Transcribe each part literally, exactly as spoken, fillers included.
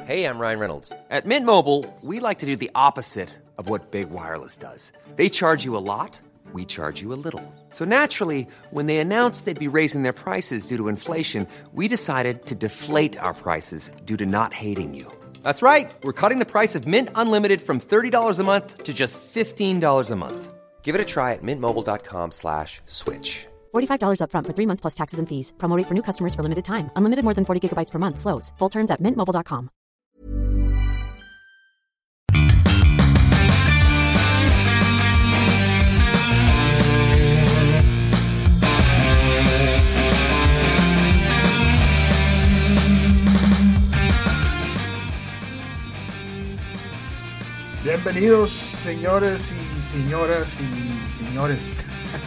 Hey, I'm Ryan Reynolds. At Mint Mobile, we like to do the opposite of what Big Wireless does. They charge you a lot, we charge you a little. So naturally, when they announced they'd be raising their prices due to inflation, we decided to deflate our prices due to not hating you. That's right. We're cutting the price of Mint Unlimited from thirty dollars a month to just fifteen dollars a month. Give it a try at mintmobile.com slash switch. forty-five dollars up front for three months plus taxes and fees. Promo rate for new customers for limited time. Unlimited more than forty gigabytes per month. Slows full terms at mint mobile dot com. Bienvenidos, señores y señoras y señores.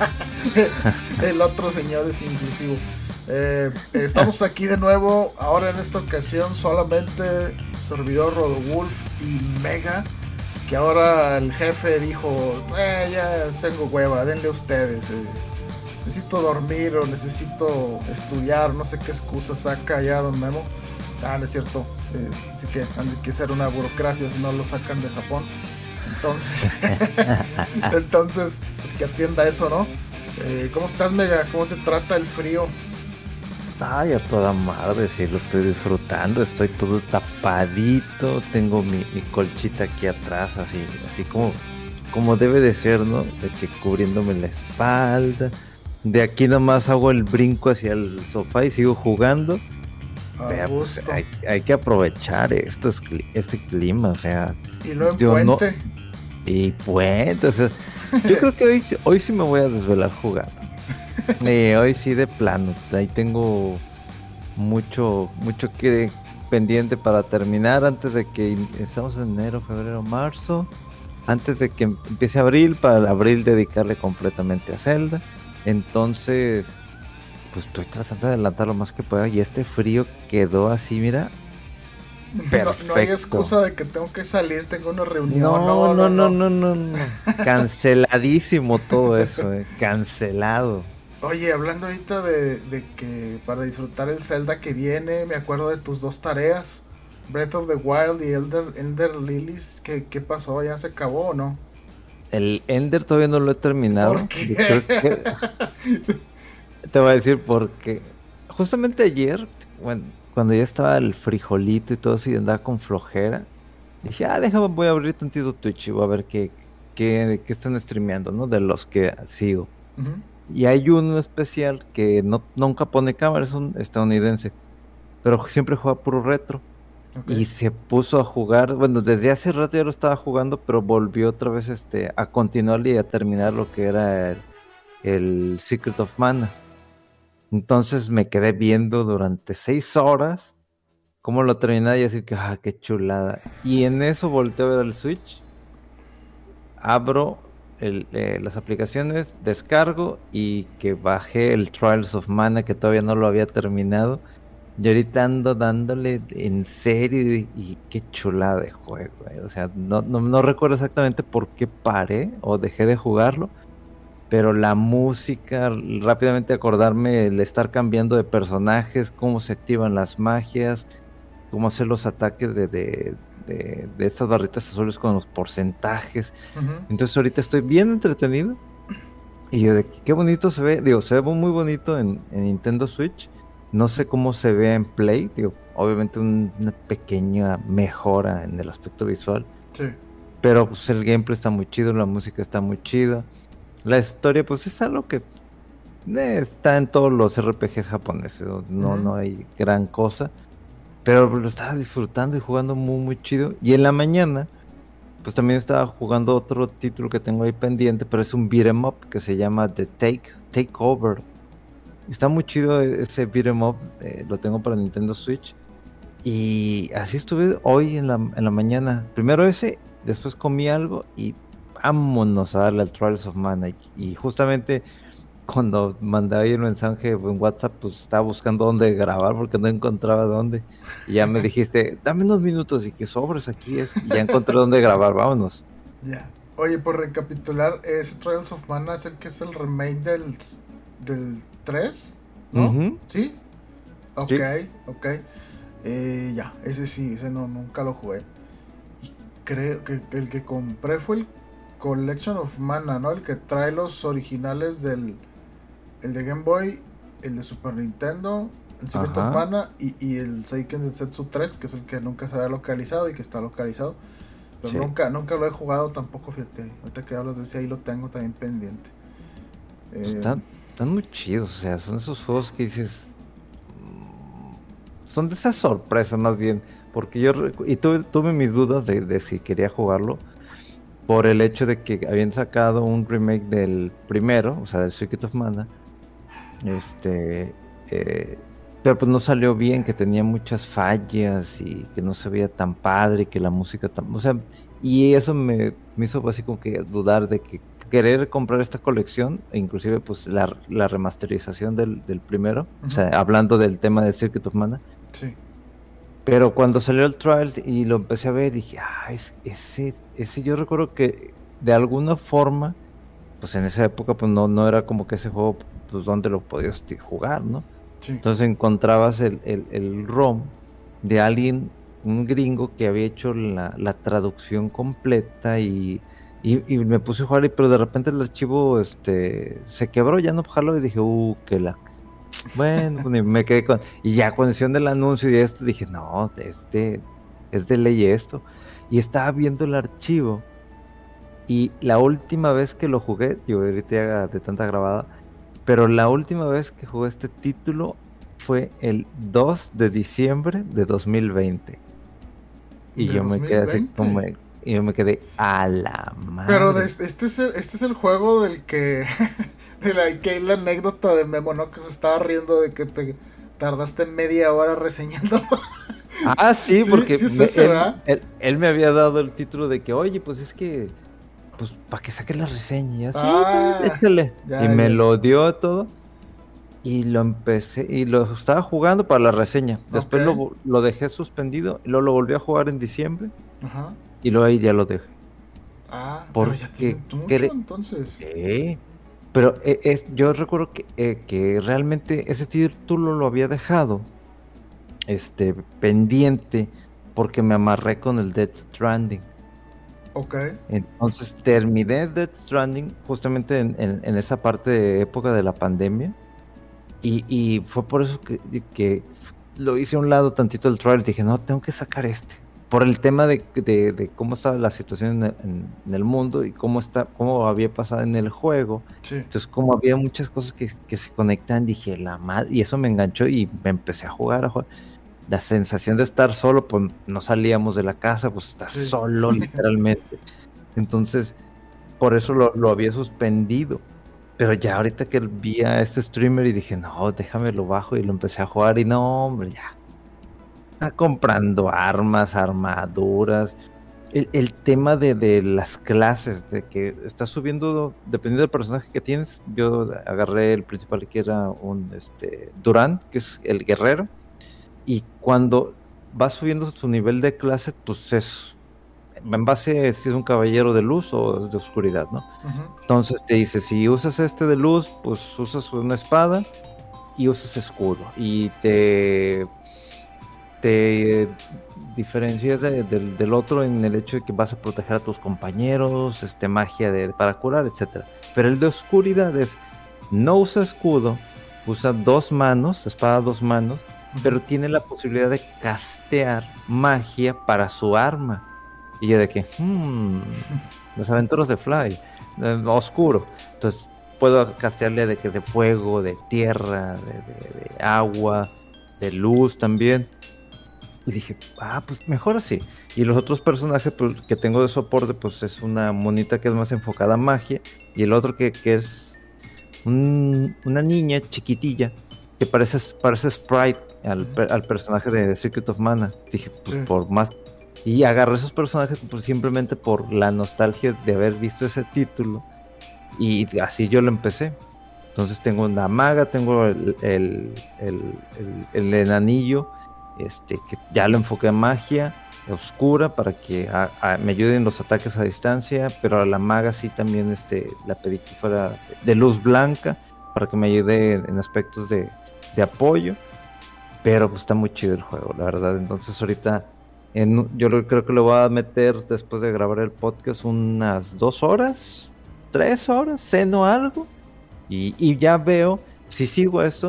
El otro señor es inclusivo. Eh, estamos aquí de nuevo. Ahora en esta ocasión solamente servidor Rodowulf y Mega. Que ahora el jefe dijo: eh, ya tengo hueva, denle ustedes. Eh, necesito dormir o necesito estudiar. No sé qué excusa saca ya don Memo. Ah, no es cierto. Eh, así que han de que ser una burocracia si no lo sacan de Japón. Entonces, entonces, pues que atienda eso, ¿no? Eh, ¿Cómo estás, Mega? ¿Cómo te trata el frío? Ay, a toda madre, sí, lo estoy disfrutando. Estoy todo tapadito. Tengo mi, mi colchita aquí atrás, así, así como, como debe de ser, ¿no? De que cubriéndome la espalda. De aquí nomás hago el brinco hacia el sofá y sigo jugando. Pero, pues, hay, hay que aprovechar esto, este clima, o sea. Y luego en puente. No, y puente, o sea, yo creo que hoy, hoy sí me voy a desvelar jugando. Eh, hoy sí de plano, ahí tengo mucho, mucho que pendiente para terminar antes de que estamos en enero, febrero, marzo. Antes de que empiece abril, para abril dedicarle completamente a Zelda. Entonces, pues estoy tratando de adelantar lo más que pueda. Y este frío quedó así, mira. Perfecto. No, no hay excusa de que tengo que salir, tengo una reunión. No, no, no, no, no, no, no. Canceladísimo todo eso, eh. Cancelado. Oye, hablando ahorita de, de que para disfrutar el Zelda que viene, me acuerdo de tus dos tareas, Breath of the Wild y Elder, Ender Lilies. ¿Qué, ¿Qué pasó? ¿Ya se acabó o no? El Ender todavía no lo he terminado. ¿Por qué? Creo que... Te voy a decir porque justamente ayer, bueno, cuando ya estaba el frijolito y todo eso y andaba con flojera, dije, ah, déjame, voy a abrir tantito Twitch y voy a ver qué, qué, qué están streameando, ¿no? De los que sigo. Uh-huh. Y hay uno especial que no, nunca pone cámara, es un estadounidense, pero siempre juega puro retro. Okay. Y se puso a jugar, bueno, desde hace rato ya lo estaba jugando, pero volvió otra vez este, a continuar y a terminar lo que era el, el Secret of Mana. Entonces me quedé viendo durante seis horas cómo lo terminaba y así que, ah, qué chulada. Y en eso volteo a ver el Switch, abro el, eh, las aplicaciones, descargo y que bajé el Trials of Mana que todavía no lo había terminado. Y ahorita ando dándole en serio y, y qué chulada de juego. Eh. O sea, no, no, no recuerdo exactamente por qué paré o dejé de jugarlo. Pero la música, rápidamente acordarme el estar cambiando de personajes, cómo se activan las magias, cómo hacer los ataques de, de, de, de estas barritas azules con los porcentajes. Uh-huh. Entonces ahorita estoy bien entretenido. Y yo de que qué bonito se ve, digo, se ve muy bonito en, en Nintendo Switch. No sé cómo se ve en Play, digo, obviamente un, una pequeña mejora en el aspecto visual. Sí. Pero pues el gameplay está muy chido, la música está muy chida. La historia, pues es algo que eh, está en todos los R P Gs japoneses, no, uh-huh. no hay gran cosa, pero lo estaba disfrutando y jugando muy, muy chido. Y en la mañana, pues también estaba jugando otro título que tengo ahí pendiente, pero es un beat'em up que se llama The Take, Takeover. Está muy chido ese beat'em up, eh, lo tengo para Nintendo Switch. Y así estuve hoy en la, en la mañana. Primero ese, después comí algo y vámonos a darle al Trials of Mana. Y justamente cuando mandé ahí el mensaje en WhatsApp, pues estaba buscando dónde grabar porque no encontraba dónde. Y ya me dijiste, dame unos minutos y que sobres aquí es. Y ya encontré dónde grabar, vámonos. Ya. Yeah. Oye, por recapitular, ese Trials of Mana es el que es el remake del, del tres, ¿no? Uh-huh. ¿Sí? Ok, sí. ok. Eh, ya, ese sí, ese no, nunca lo jugué. Y creo que, que el que compré fue el Collection of Mana, ¿no? El que trae los originales del el de Game Boy, el de Super Nintendo, el Secret of Mana y, y el Seiken Densetsu tres, que es el que nunca se había localizado y que está localizado. Pero sí. nunca, nunca lo he jugado tampoco, fíjate. Ahorita que hablas de ese, ahí lo tengo también pendiente. Pues eh, están, están muy chidos, o sea, son esos juegos que dices... Son de esas sorpresas más bien, porque yo y tuve, tuve mis dudas de, de si quería jugarlo por el hecho de que habían sacado un remake del primero, o sea, del Secret of Mana, este, eh, pero pues no salió bien, que tenía muchas fallas y que no se veía tan padre, y que la música tan, o sea, y eso me, me hizo así como que dudar de que querer comprar esta colección, e inclusive pues la, la remasterización del, del primero, uh-huh. O sea, hablando del tema de Secret of Mana. Sí. Pero cuando salió el trial y lo empecé a ver, dije, ah, es, ese, ese yo recuerdo que de alguna forma, pues en esa época pues no, no era como que ese juego, pues donde lo podías jugar, ¿no? Sí. Entonces encontrabas el, el, el ROM de alguien, un gringo que había hecho la, la traducción completa y, y, y me puse a jugar, pero de repente el archivo este se quebró, ya no puedo y dije, uh, que la... Bueno, pues me quedé con... Y ya cuando hicieron el anuncio y esto, dije, no, este es de ley esto. Y estaba viendo el archivo. Y la última vez que lo jugué, yo ahorita de tanta grabada, pero la última vez que jugué este título fue el dos de diciembre de dos mil veinte. Y yo me quedé así como... Y yo me quedé a la madre. Pero de este, este, es el, este es el juego del que... de la, que hay la anécdota de Memo, ¿no? Que se estaba riendo de que te tardaste media hora reseñándolo. Ah, sí, sí porque sí, me, él, él, él me había dado el título de que, oye, pues es que... Pues para que saque la reseña. Sí, ah, échale. Ya, y ya. Me lo dio todo. Y lo empecé... Y lo estaba jugando para la reseña. Después okay. lo, lo dejé suspendido. Y luego lo volví a jugar en diciembre. Ajá. Y luego ahí ya lo dejé. Ah, porque pero ya tiene mucho cre- entonces. Sí. Pero eh, es, yo recuerdo que, eh, que realmente ese título lo había dejado este, pendiente porque me amarré con el Death Stranding. Ok. Entonces terminé Death Stranding justamente en, en, en esa parte de época de la pandemia y, y fue por eso que, que lo hice a un lado tantito del trial. Dije, no, tengo que sacar este. Por el tema de, de, de cómo estaba la situación en el, en, en el mundo y cómo está, cómo había pasado en el juego. Sí. Entonces, como había muchas cosas que, que se conectan, dije, la madre, y eso me enganchó y me empecé a jugar, a jugar. La sensación de estar solo, pues no salíamos de la casa, pues estás sí. solo, literalmente. Entonces, por eso lo, lo había suspendido. Pero ya ahorita que vi a este streamer y dije, no, déjame lo bajo y lo empecé a jugar y no, hombre, ya. Está comprando armas, armaduras. El, el tema de, de las clases, de que estás subiendo, dependiendo del personaje que tienes. Yo agarré el principal que era un este, Durant, que es el guerrero. Y cuando vas subiendo su nivel de clase, pues es en base a si es un caballero de luz o de oscuridad, ¿no? Uh-huh. Entonces te dice, si usas este de luz, pues usas una espada y usas escudo. Y te... te diferencias de, de, del otro en el hecho de que vas a proteger a tus compañeros, este, magia de, para curar, etcétera. Pero el de oscuridad es, no usa escudo, usa dos manos, espada dos manos, uh-huh. pero tiene la posibilidad de castear magia para su arma. Y yo de que, hmm, las aventuras de Fly, eh, oscuro. Entonces puedo castearle de que de fuego, de tierra, de, de, de agua, de luz también. Y dije, ah, pues mejor así. Y los otros personajes pues, que tengo de soporte, pues es una monita que es más enfocada a magia. Y el otro que, que es un, una niña chiquitilla que parece, parece Sprite al, al personaje de Secret of Mana. Dije, pues sí. por más... Y agarré esos personajes pues, simplemente por la nostalgia de haber visto ese título. Y así yo lo empecé. Entonces tengo una maga, tengo el, el, el, el, el enanillo. Este, que ya lo enfoqué en magia oscura para que a, a, me ayuden los ataques a distancia, pero a la maga sí también este, la pedí que fuera de, de luz blanca para que me ayude en aspectos de, de apoyo. Pero pues está muy chido el juego, la verdad. Entonces ahorita en, yo lo, creo que lo voy a meter después de grabar el podcast unas dos horas, tres horas, ceno algo. Y, y ya veo si sigo esto.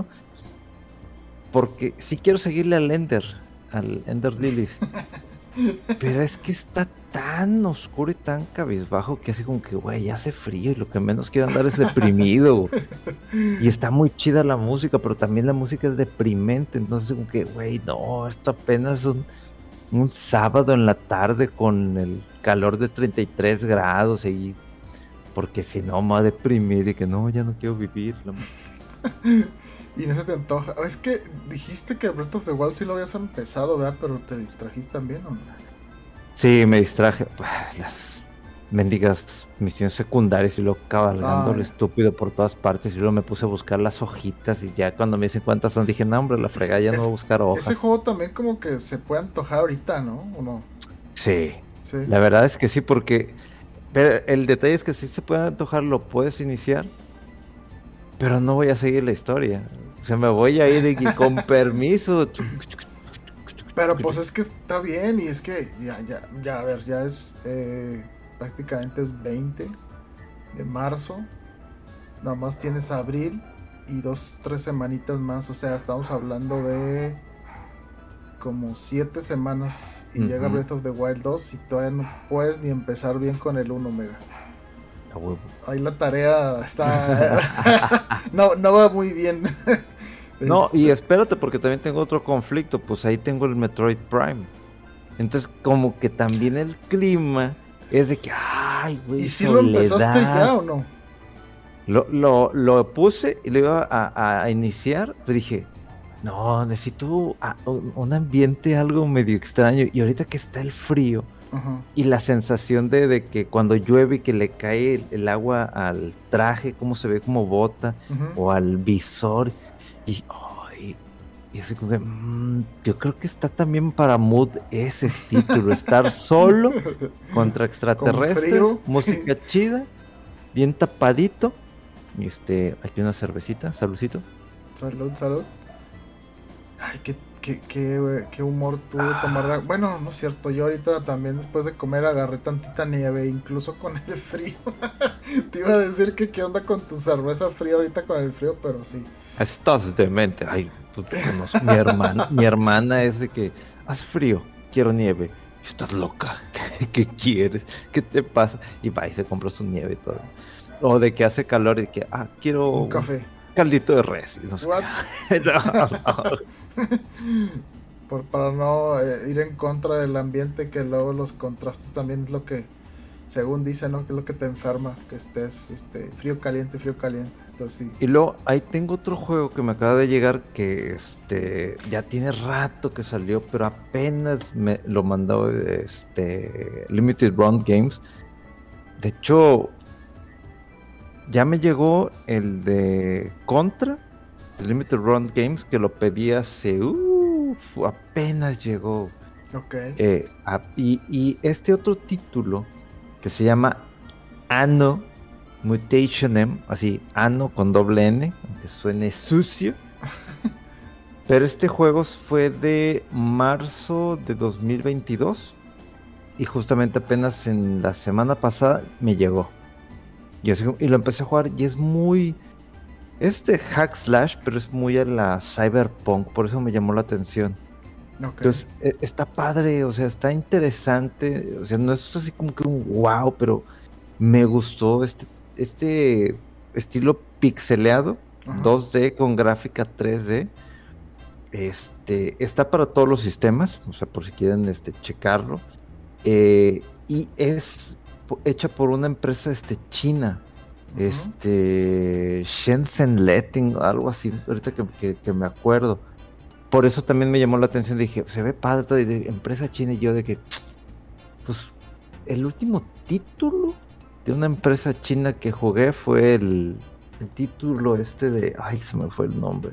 Porque sí quiero seguirle al Ender, al Ender Lilies. Pero es que está tan oscuro y tan cabizbajo que así como que, güey, hace frío y lo que menos quiero andar es deprimido. Y está muy chida la música, pero también la música es deprimente. Entonces como que, güey, no, esto apenas es un, un sábado en la tarde con el calor de treinta y tres grados y... Porque si no me va a deprimir y que no, ya no quiero vivirlo. Y no se te antoja. Es que dijiste que Breath of the Wild sí lo habías empezado, ¿verdad? Pero te distrajiste también, ¿o no? Sí, me distraje. Las mendigas misiones secundarias y luego cabalgando lo estúpido por todas partes. Y luego me puse a buscar las hojitas. Y ya cuando me dicen cuántas son, dije, no, hombre, la fregada, ya es, no voy a buscar hojas. Ese juego también como que se puede antojar ahorita, ¿no? ¿O no? Sí, sí. La verdad es que sí, porque... Pero el detalle es que sí se puede antojar, lo puedes iniciar. Pero no voy a seguir la historia. O sea, me voy a ir y con permiso. Pero pues es que está bien. Y es que ya, ya, ya, a ver, ya es eh, prácticamente es veinte de marzo. Nada más tienes abril y dos, tres semanitas más. O sea, estamos hablando de como siete semanas. Y uh-huh. llega Breath of the Wild dos y todavía no puedes ni empezar bien con el uno, Mega. Ahí la tarea está... no, no va muy bien. No, este... y espérate, porque también tengo otro conflicto. Pues ahí tengo el Metroid Prime. Entonces, como que también el clima es de que, ay, güey, ¿y si soledad. Lo empezaste ya o no? Lo, lo, lo puse y lo iba a, a iniciar, pero dije, no, necesito a, un ambiente algo medio extraño. Y ahorita que está el frío, uh-huh. y la sensación de, de que cuando llueve y que le cae el, el agua al traje, cómo se ve como bota, uh-huh. o al visor, y, oh, y, y así como que mmm, yo creo que está también para mood ese título, estar solo contra extraterrestres, música chida, bien tapadito, y este, aquí una cervecita, saludcito. Salud, salud. Ay, qué Qué, qué, qué humor tuvo ah. tomar. Bueno, no es cierto. Yo ahorita también después de comer agarré tantita nieve, incluso con el frío. Te iba a decir que qué onda con tu cerveza fría ahorita con el frío, pero sí. Estás demente. Ay, tú conoces. Mi hermana, mi hermana es de que hace frío, quiero nieve. Estás loca. ¿Qué, qué quieres? ¿Qué te pasa? Y va y se compra su nieve y todo. O de que hace calor y que ah, quiero un café. Caldito de res. No sé. no, no. Por, para no eh, ir en contra del ambiente, que luego los contrastes también es lo que, según dicen, ¿no? Que es lo que te enferma, que estés este, frío caliente, frío caliente. Entonces, sí. Y luego ahí tengo otro juego que me acaba de llegar que este ya tiene rato que salió, pero apenas me lo mandó este Limited Run Games. De hecho, ya me llegó el de Contra, el Limited Run Games, que lo pedí hace... Uh, apenas llegó. Ok. Eh, a, y, y este otro título, que se llama Anno Mutationem, así, Anno con doble N, aunque suene sucio. Pero este juego fue de marzo de dos mil veintidós. Y justamente apenas en la semana pasada me llegó. Y, así, y lo empecé a jugar y es muy... Es de hack slash, pero es muy a la cyberpunk, por eso me llamó la atención. Okay. Entonces, está padre, o sea, está interesante, o sea, no es así como que un wow, pero me gustó este, este estilo pixeleado, uh-huh. dos D con gráfica tres D. Este, está para todos los sistemas, o sea, por si quieren este, checarlo. Eh, y es hecha por una empresa este, china. Uh-huh. Este Shenzhen Letting, algo así, ahorita que, que, que me acuerdo. Por eso también me llamó la atención, dije, se ve padre todo, de empresa china, y yo de que, pues, el último título de una empresa china que jugué fue el, el título este de, ay, se me fue el nombre.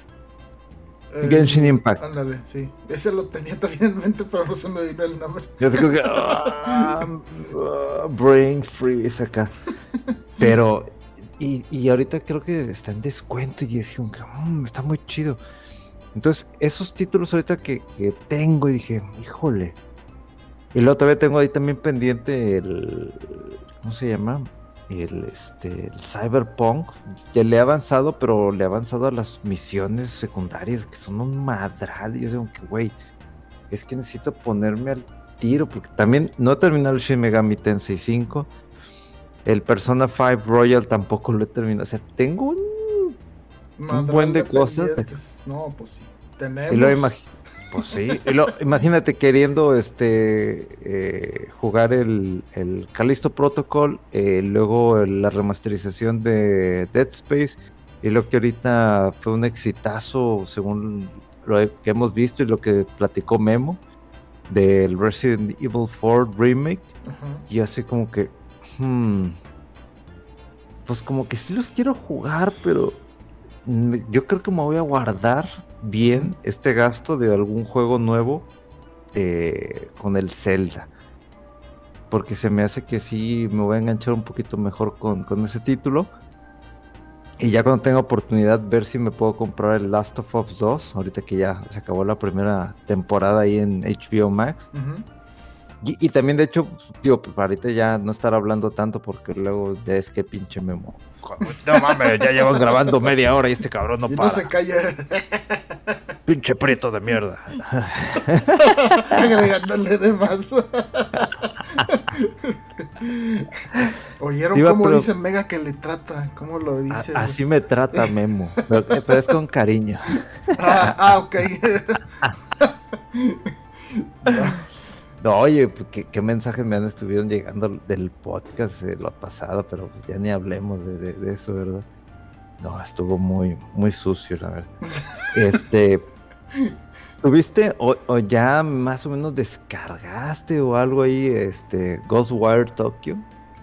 Eh, Genshin Impact. Ándale, sí. Ese lo tenía también en mente, pero no se me vino el nombre. Yo creo que, uh, uh, brain freeze acá. Pero, y, y ahorita creo que está en descuento, y dije, mmm, está muy chido. Entonces, esos títulos ahorita que, que tengo, y dije, híjole. Y luego todavía tengo ahí también pendiente el, ¿cómo se llama? El, este, el Cyberpunk. Ya le he avanzado, pero le he avanzado a las misiones secundarias, que son un madral. Y yo digo que, güey, es que necesito ponerme al tiro, porque también no he terminado el Shin Megami Tensei cinco. El Persona cinco Royal tampoco lo he terminado. O sea, tengo un, un buen de, de cosas. No, pues sí. Tenemos. Y lo imag- pues sí. Y lo, imagínate queriendo este eh, jugar el, el Callisto Protocol, eh, luego la remasterización de Dead Space, y lo que ahorita fue un exitazo según lo que hemos visto y lo que platicó Memo del Resident Evil cuatro Remake. Uh-huh. Y así como que Hmm. pues como que sí los quiero jugar, pero yo creo que me voy a guardar bien este gasto de algún juego nuevo eh, con el Zelda, porque se me hace que sí me voy a enganchar un poquito mejor con, con ese título, y ya cuando tenga oportunidad ver si me puedo comprar el Last of Us dos, ahorita que ya se acabó la primera temporada ahí en H B O Max. Uh-huh. Y, y también, de hecho, tío, pues ahorita ya no estar hablando tanto, porque luego ya es que pinche Memo. No mames, ya llevamos grabando media hora y este cabrón no si para. No se calla. Pinche prieto de mierda. Agregándole de más. ¿Oyeron Diva, cómo pero... dice Mega que le trata? ¿Cómo lo dice? A, así me trata Memo, pero, pero es con cariño. Ah, ah ok. No. No, oye, ¿qué, qué mensajes me han estuvieron llegando del podcast eh, lo pasado, pero pues ya ni hablemos de, de, de eso, ¿verdad? No, estuvo muy, muy sucio, la verdad. Este, ¿tuviste o, o ya más o menos descargaste o algo ahí, este, Ghostwire Tokyo?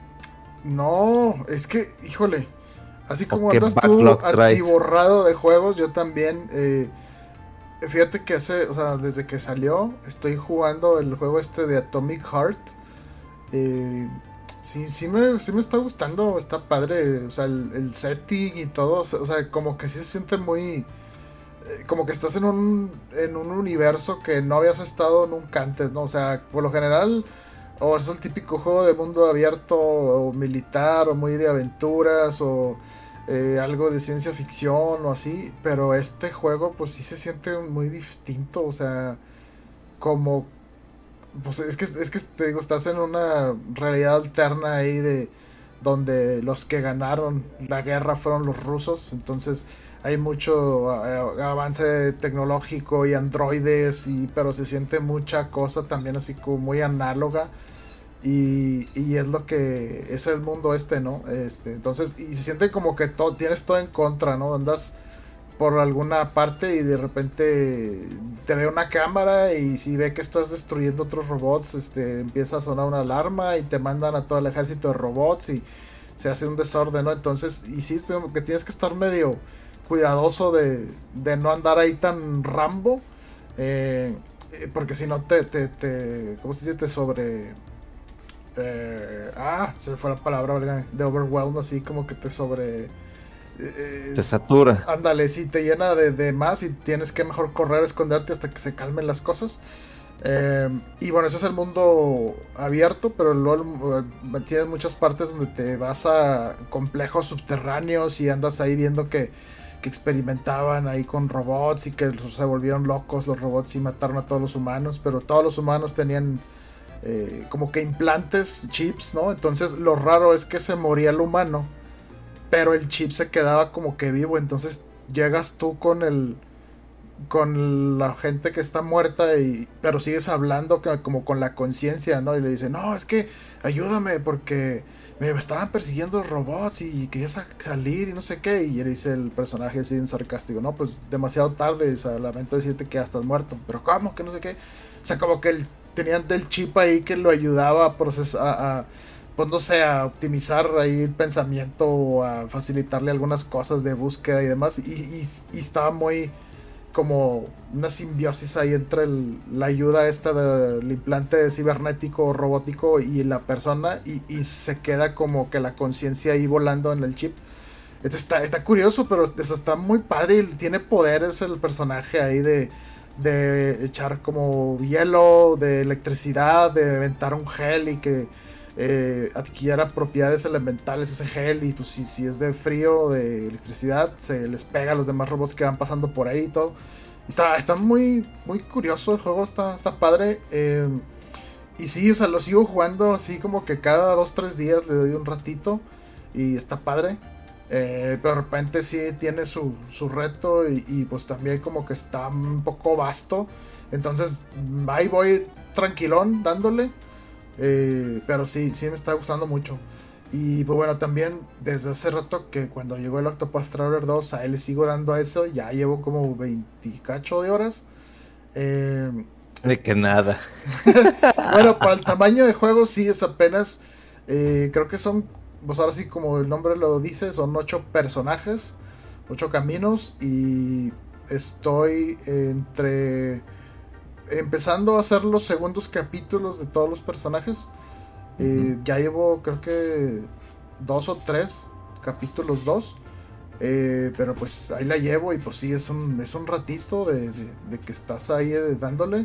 No, es que, híjole, así como andas tú atiborrado de juegos, yo también... Eh, Fíjate que hace, o sea, desde que salió, estoy jugando el juego este de Atomic Heart. Eh, sí, sí me, sí me está gustando, está padre, o sea, el, el setting y todo, o sea, como que sí se siente muy... Eh, como que estás en un, en un universo que no habías estado nunca antes, ¿no? O sea, por lo general, o es el típico juego de mundo abierto, o militar, o muy de aventuras, o... Eh, algo de ciencia ficción o así, pero este juego pues sí se siente muy distinto, o sea, como pues es que es que te digo, estás en una realidad alterna ahí de donde los que ganaron la guerra fueron los rusos, entonces hay mucho eh, avance tecnológico y androides, y pero se siente mucha cosa también así como muy análoga. Y, y es lo que es el mundo este, ¿no? Este, entonces, y se siente como que todo, tienes todo en contra, ¿no? Andas por alguna parte y de repente te ve una cámara, y si ve que estás destruyendo otros robots, este, empieza a sonar una alarma y te mandan a todo el ejército de robots y se hace un desorden, ¿no? Entonces, y sí, que tienes que estar medio cuidadoso de, de no andar ahí tan Rambo, eh, porque si no te, te, te, ¿cómo se dice? Te sobre... Eh, ah, se me fue la palabra, de overwhelm, así como que te sobre... Eh, te satura. Ándale, sí, te llena de, de más y tienes que mejor correr, esconderte hasta que se calmen las cosas. Eh, y bueno, ese es el mundo abierto, pero luego eh, tienes muchas partes donde te vas a complejos subterráneos y andas ahí viendo que, que experimentaban ahí con robots y que se volvieron locos los robots y mataron a todos los humanos, pero todos los humanos tenían... Eh, como que implantes, chips, ¿no? Entonces lo raro es que se moría el humano, pero el chip se quedaba como que vivo. Entonces llegas tú con el con la gente que está muerta, y pero sigues hablando que, como con la conciencia, ¿no? Y le dice, no, es que ayúdame porque me estaban persiguiendo los robots y quería sa- salir y no sé qué. Y le dice el personaje así en sarcástico, no, pues demasiado tarde, o sea, lamento decirte que ya estás muerto. Pero ¿cómo? Que no sé qué. O sea, como que el tenían del chip ahí que lo ayudaba a procesar, a, a, pues no sé, a optimizar ahí el pensamiento, o a facilitarle algunas cosas de búsqueda y demás, y, y, y estaba muy como una simbiosis ahí entre el, la ayuda esta del implante cibernético robótico y la persona, y, y se queda como que la conciencia ahí volando en el chip. Entonces está, está curioso, pero está muy padre y tiene poderes el personaje ahí de, de echar como hielo, de electricidad, de aventar un gel y que eh, adquiera propiedades elementales ese gel, y pues si, si es de frío o de electricidad se les pega a los demás robots que van pasando por ahí y todo. Está, está muy, muy curioso el juego, está, está padre. Eh, y sí, o sea, lo sigo jugando así como que cada dos, tres días le doy un ratito y está padre. Eh, pero de repente sí tiene su, su reto y, y pues también como que está un poco vasto. Entonces ahí voy tranquilón dándole. Eh, pero sí, sí me está gustando mucho. Y pues bueno, también desde hace rato que cuando llegó el Octopath Traveler dos, a él le sigo dando a eso. Ya llevo como veinte cacho de horas. Eh, de es... que nada. Bueno, para el tamaño de juego sí es apenas. Eh, creo que son, pues ahora sí como el nombre lo dice, son ocho personajes, ocho caminos. Y estoy entre... empezando a hacer los segundos capítulos de todos los personajes. Eh, uh-huh. Ya llevo creo que dos o tres capítulos dos. Eh, pero pues ahí la llevo y pues sí, es un, es un ratito de, de, de que estás ahí eh, dándole.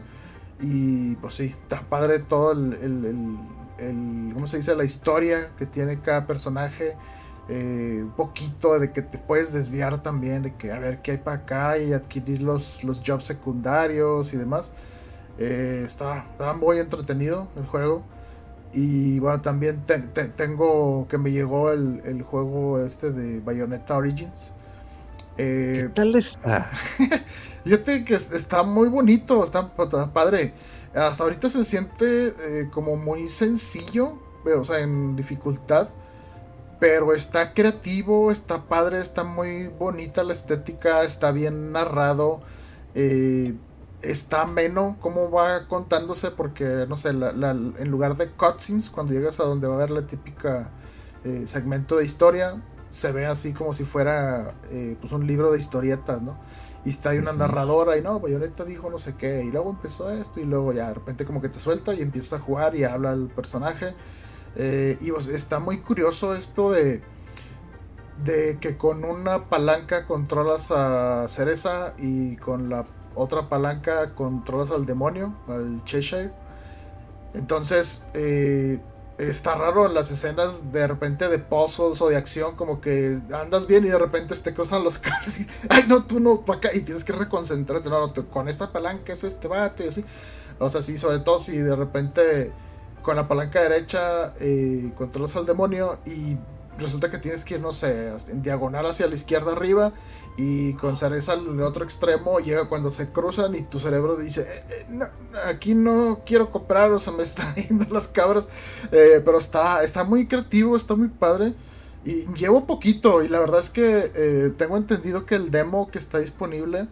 Y pues sí, está padre todo el, el, el, el, ¿cómo se dice? La historia que tiene cada personaje. Eh, un poquito de que te puedes desviar también, de que a ver qué hay para acá y adquirir los, los jobs secundarios y demás. Eh, está, está muy entretenido el juego. Y bueno, también te, te, tengo que me llegó el, el juego este de Bayonetta Origins. Eh, ¿Qué tal está? Fíjate que está muy bonito, está, está padre. Hasta ahorita se siente eh, como muy sencillo, o sea, en dificultad. Pero está creativo, está padre, está muy bonita la estética, está bien narrado. Eh, está ameno cómo va contándose, porque no sé, la, la, en lugar de cutscenes, cuando llegas a donde va a haber la típica eh, segmento de historia, se ve así como si fuera eh, pues un libro de historietas, ¿no? Y está ahí una narradora y no, Bayonetta dijo no sé qué, y luego empezó esto, y luego ya de repente como que te suelta y empiezas a jugar y habla el personaje. Eh, y pues está muy curioso esto de de que con una palanca controlas a Cereza y con la otra palanca controlas al demonio, al Cheshire. Entonces eh, está raro en las escenas de repente de pozos o de acción, como que andas bien y de repente te cruzan los cables y ay no, tú no, para acá, y tienes que reconcentrarte. No, no, con esta palanca es este vato y así. O sea, sí, sobre todo si de repente con la palanca derecha eh, controlas al demonio y resulta que tienes que ir, no sé, en diagonal hacia la izquierda arriba, y con Cereza al otro extremo llega cuando se cruzan y tu cerebro dice eh, eh, no, aquí no quiero comprar, o sea, me están yendo las cabras. Eh, pero está, está muy creativo, está muy padre. Y llevo poquito, y la verdad es que eh, tengo entendido que el demo que está disponible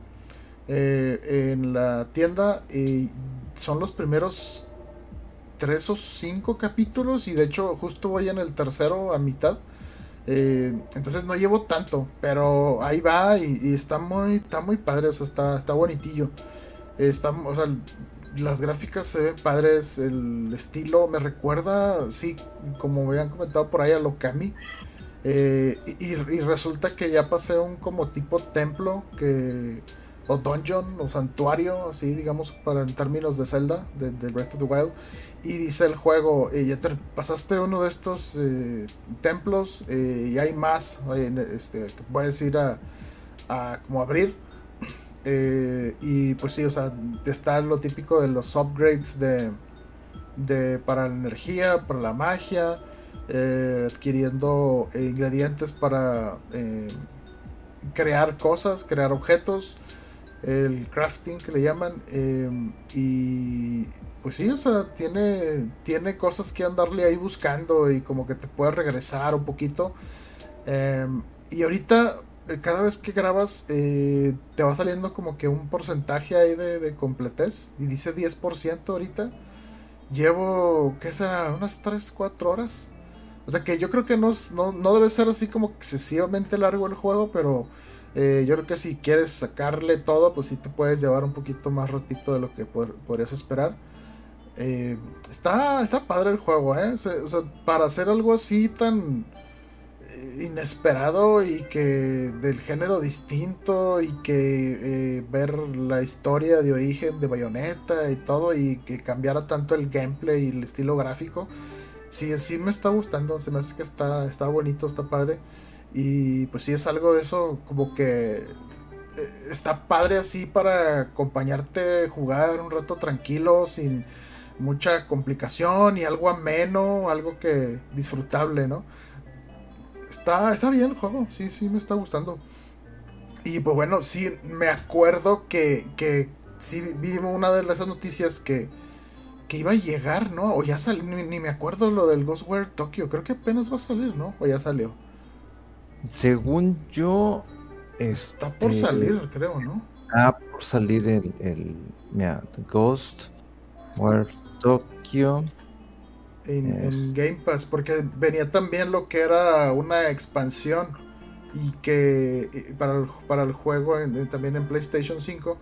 eh, en la tienda eh, son los primeros tres o cinco capítulos, y de hecho justo voy en el tercero a mitad. Eh, entonces no llevo tanto, pero ahí va y, y está muy está muy padre, o sea, está, está bonitillo. Está, o sea, las gráficas se ven padres, el estilo me recuerda, sí, como me habían comentado por ahí, a Lokami. Eh, y, y resulta que ya pasé un como tipo templo que... o dungeon, o santuario, así digamos, para en términos de Zelda, de, de Breath of the Wild. Y dice el juego, eh, ya te pasaste uno de estos eh, templos, eh, y hay más, eh, este, que puedes ir a, a como abrir. Eh, y pues sí, o sea, está lo típico de los upgrades de, de para la energía, para la magia, eh, adquiriendo eh, ingredientes para eh, crear cosas, crear objetos. El crafting que le llaman, eh, y pues sí, o sea, tiene, tiene cosas que andarle ahí buscando y como que te puedes regresar un poquito. Eh, y ahorita, cada vez que grabas, eh, te va saliendo como que un porcentaje ahí de, de completez, y dice diez por ciento ahorita. Llevo, ¿qué será? Unas tres, cuatro horas. O sea que yo creo que no, no, no debe ser así como excesivamente largo el juego, pero... Eh, yo creo que si quieres sacarle todo, pues sí te puedes llevar un poquito más ratito de lo que pod- podrías esperar. Eh, está, está padre el juego, ¿eh? O sea, o sea, para hacer algo así tan... inesperado y que del género distinto y que eh, ver la historia de origen de Bayonetta y todo y que cambiara tanto el gameplay y el estilo gráfico, sí, sí me está gustando, se me hace que está, está bonito, está padre y pues sí es algo de eso como que eh, está padre así para acompañarte, jugar un rato tranquilo sin mucha complicación y algo ameno, algo que disfrutable, ¿no? Está, está bien el juego, sí, sí me está gustando. Y pues bueno, sí, me acuerdo que, que sí vi una de esas noticias que, que iba a llegar, ¿no? O ya salió, ni, ni me acuerdo lo del Ghostwire Tokyo, creo que apenas va a salir, ¿no? O ya salió. Según yo... Este... Está por salir, creo, ¿no? Ah, por salir el, el mira, Ghostwire Tokyo... En, en Game Pass, porque venía también lo que era una expansión y que para el, para el juego en, también en PlayStation cinco,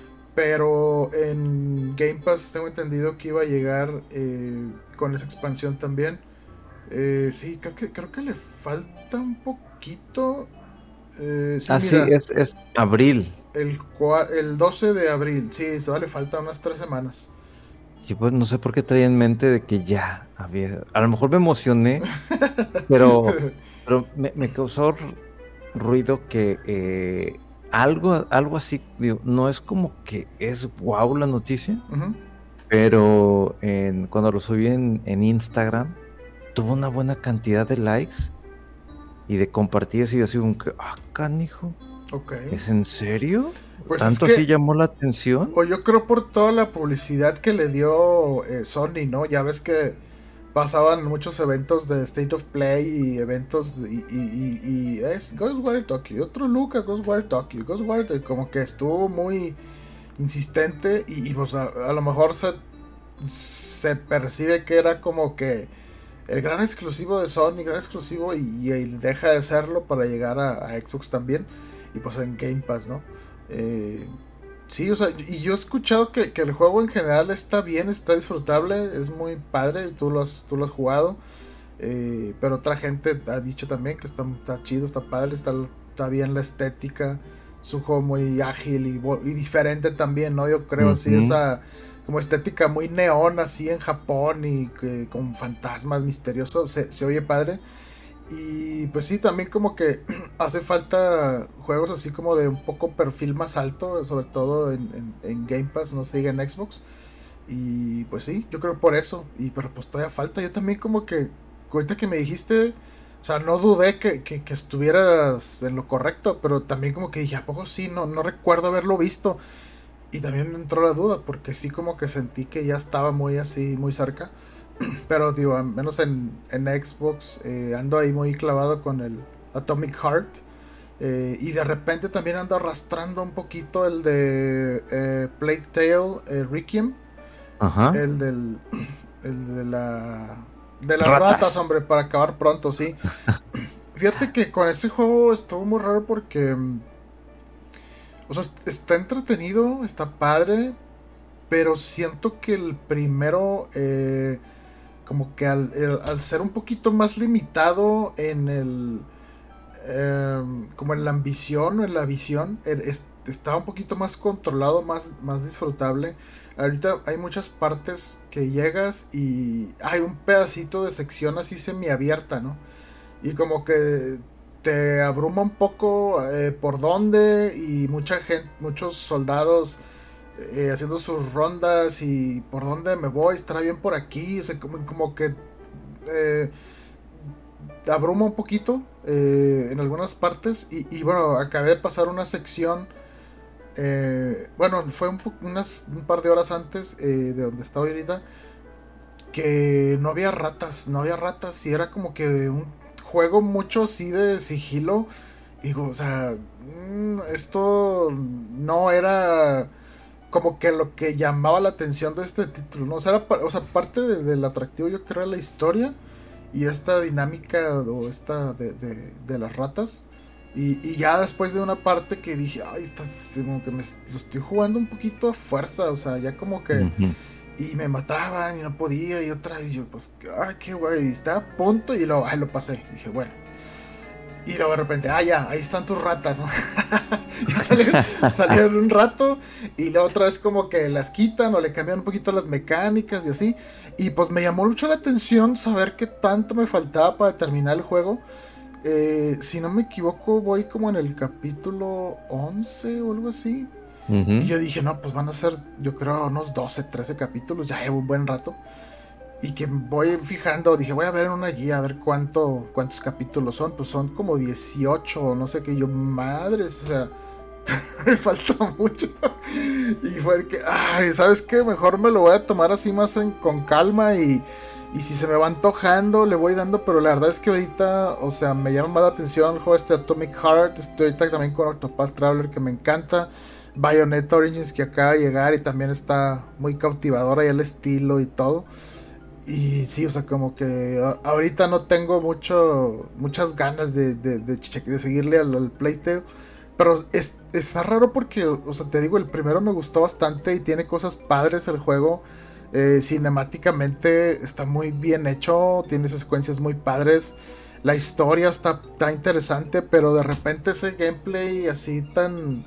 pero en Game Pass tengo entendido que iba a llegar eh, con esa expansión también. Eh, sí, creo que creo que le falta un poquito. Eh, sí, ah, mira, sí, es, es abril. El, el doce de abril, sí, solo le falta unas tres semanas. Yo pues no sé por qué traía en mente de que ya había... A lo mejor me emocioné, pero, pero me, me causó ruido que eh, algo, algo así, digo, no es como que es wow la noticia, uh-huh. pero en, cuando lo subí en, en Instagram, tuvo una buena cantidad de likes y de compartidas y yo así como que, ah, canijo, okay. ¿Es en serio? Pues ¿Tanto es que, así llamó la atención? O yo creo por toda la publicidad que le dio eh, Sony, ¿no? Ya ves que pasaban muchos eventos de State of Play y eventos de, y, y, y, y es Ghostwire Tokyo, otro look a Ghostwire Tokyo, Ghostwire Tokyo, como que estuvo muy insistente y, y pues a, a lo mejor se, se percibe que era como que el gran exclusivo de Sony, gran exclusivo y, y deja de serlo para llegar a, a Xbox también y pues en Game Pass, ¿no? Eh, sí, o sea, y yo he escuchado que, que el juego en general está bien, está disfrutable, es muy padre, tú lo has, tú lo has jugado, eh, pero otra gente ha dicho también que está, está chido, está padre, está, está bien la estética, es un juego muy ágil y, y diferente también, ¿no? Yo creo, uh-huh. Así, esa como estética muy neón, así en Japón y que, con fantasmas misteriosos, se, se oye padre. Y pues sí, también como que hace falta juegos así como de un poco perfil más alto, sobre todo en, en, en Game Pass, no se diga en Xbox. Y pues sí, yo creo por eso. Y pero pues todavía falta. Yo también como que, ahorita que me dijiste, o sea, no dudé que, que, que estuvieras en lo correcto, pero también como que dije, ¿a poco sí? No, no recuerdo haberlo visto. Y también me entró la duda, porque sí como que sentí que ya estaba muy así, muy cerca. Pero digo, al menos en, en Xbox eh, ando ahí muy clavado con el Atomic Heart. Eh, y de repente también ando arrastrando un poquito el de eh, Plague Tale eh, Requiem. Ajá. El del. El de la. De las ratas. ratas, hombre, para acabar pronto, sí. Fíjate que con ese juego estuvo muy raro porque. O sea, está entretenido, está padre. Pero siento que el primero. Eh, como que al, el, al ser un poquito más limitado en el eh, como en la ambición o en la visión, es, estaba un poquito más controlado, más, más disfrutable. Ahorita hay muchas partes que llegas y hay un pedacito de sección así semiabierta, ¿no? Y como que te abruma un poco eh, por dónde y mucha gente, muchos soldados Eh, haciendo sus rondas y por dónde me voy, estará bien por aquí, o sea, como, como que eh, abruma un poquito eh, en algunas partes y, y bueno, acabé de pasar una sección eh, bueno, fue un, unas, un par de horas antes eh, de donde estaba ahorita, que no había ratas, no había ratas y era como que un juego mucho así de sigilo. Digo, o sea, mmm, esto no era como que lo que llamaba la atención de este título, ¿no? O sea, era, o sea parte de, del atractivo yo creo era la historia y esta dinámica o esta de, de, de las ratas. Y, y ya después de una parte que dije, ay, está, como que me lo estoy jugando un poquito a fuerza, o sea, ya como que... Uh-huh. Y me mataban y no podía y otra vez yo, pues, ay, qué guay, y estaba a punto y lo, ay, lo pasé. Dije, bueno, Y luego de repente, ah, ya, ahí están tus ratas, ¿no? Y salieron, salieron un rato y la otra vez como que las quitan o le cambian un poquito las mecánicas y así. Y pues me llamó mucho la atención saber qué tanto me faltaba para terminar el juego. Eh, si no me equivoco, voy como en el capítulo once o algo así. Uh-huh. Y yo dije, no, pues van a ser, yo creo, unos doce, trece capítulos. Ya llevo un buen rato. Y que voy fijando, dije, voy a ver en una guía, a ver cuánto, cuántos capítulos son. Pues son como dieciocho, no sé qué. Yo, madres, o sea, me falta mucho. Y fue que, ay, ¿sabes qué? Mejor me lo voy a tomar así más en, con calma y, y si se me va antojando, le voy dando. Pero la verdad es que ahorita, o sea, me llama más la atención el juego este Atomic Heart. Estoy ahorita también con Octopath Traveler, que me encanta. Bayonetta Origins, que acaba de llegar y también está muy cautivadora y el estilo y todo. Y sí, o sea, como que a, ahorita no tengo mucho muchas ganas de, de, de, de seguirle al, al Playtale. Pero es, está raro porque, o sea, te digo, el primero me gustó bastante y tiene cosas padres el juego. Eh, cinemáticamente está muy bien hecho, tiene secuencias muy padres. La historia está, está interesante, pero de repente ese gameplay así tan...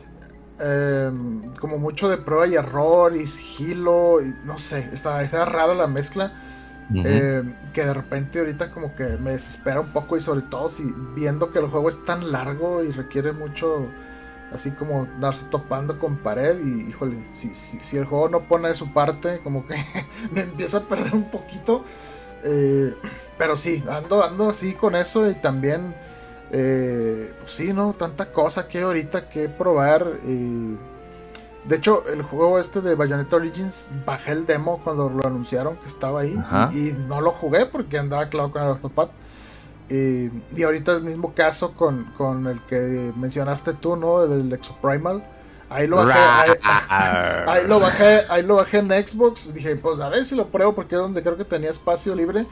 Eh, como mucho de prueba y error y sigilo, y no sé, está, está rara la mezcla. Uh-huh. eh, que de repente ahorita como que me desespera un poco, y sobre todo si viendo que el juego es tan largo y requiere mucho así como darse topando con pared, y híjole, si, si, si el juego no pone de su parte, como que me empieza a perder un poquito. eh, pero sí, ando, ando así con eso. Y también Eh, pues sí, no, tanta cosa que ahorita que probar. Eh, de hecho, el juego este de Bayonetta Origins, bajé el demo cuando lo anunciaron que estaba ahí, y, y no lo jugué porque andaba clavado con el Octopath. Eh, y ahorita el mismo caso con, con el que mencionaste tú, ¿no? Del Exoprimal. Ahí lo bajé, ahí, ahí lo bajé, ahí lo bajé en Xbox. Dije, pues a ver si lo pruebo, porque es donde creo que tenía espacio libre.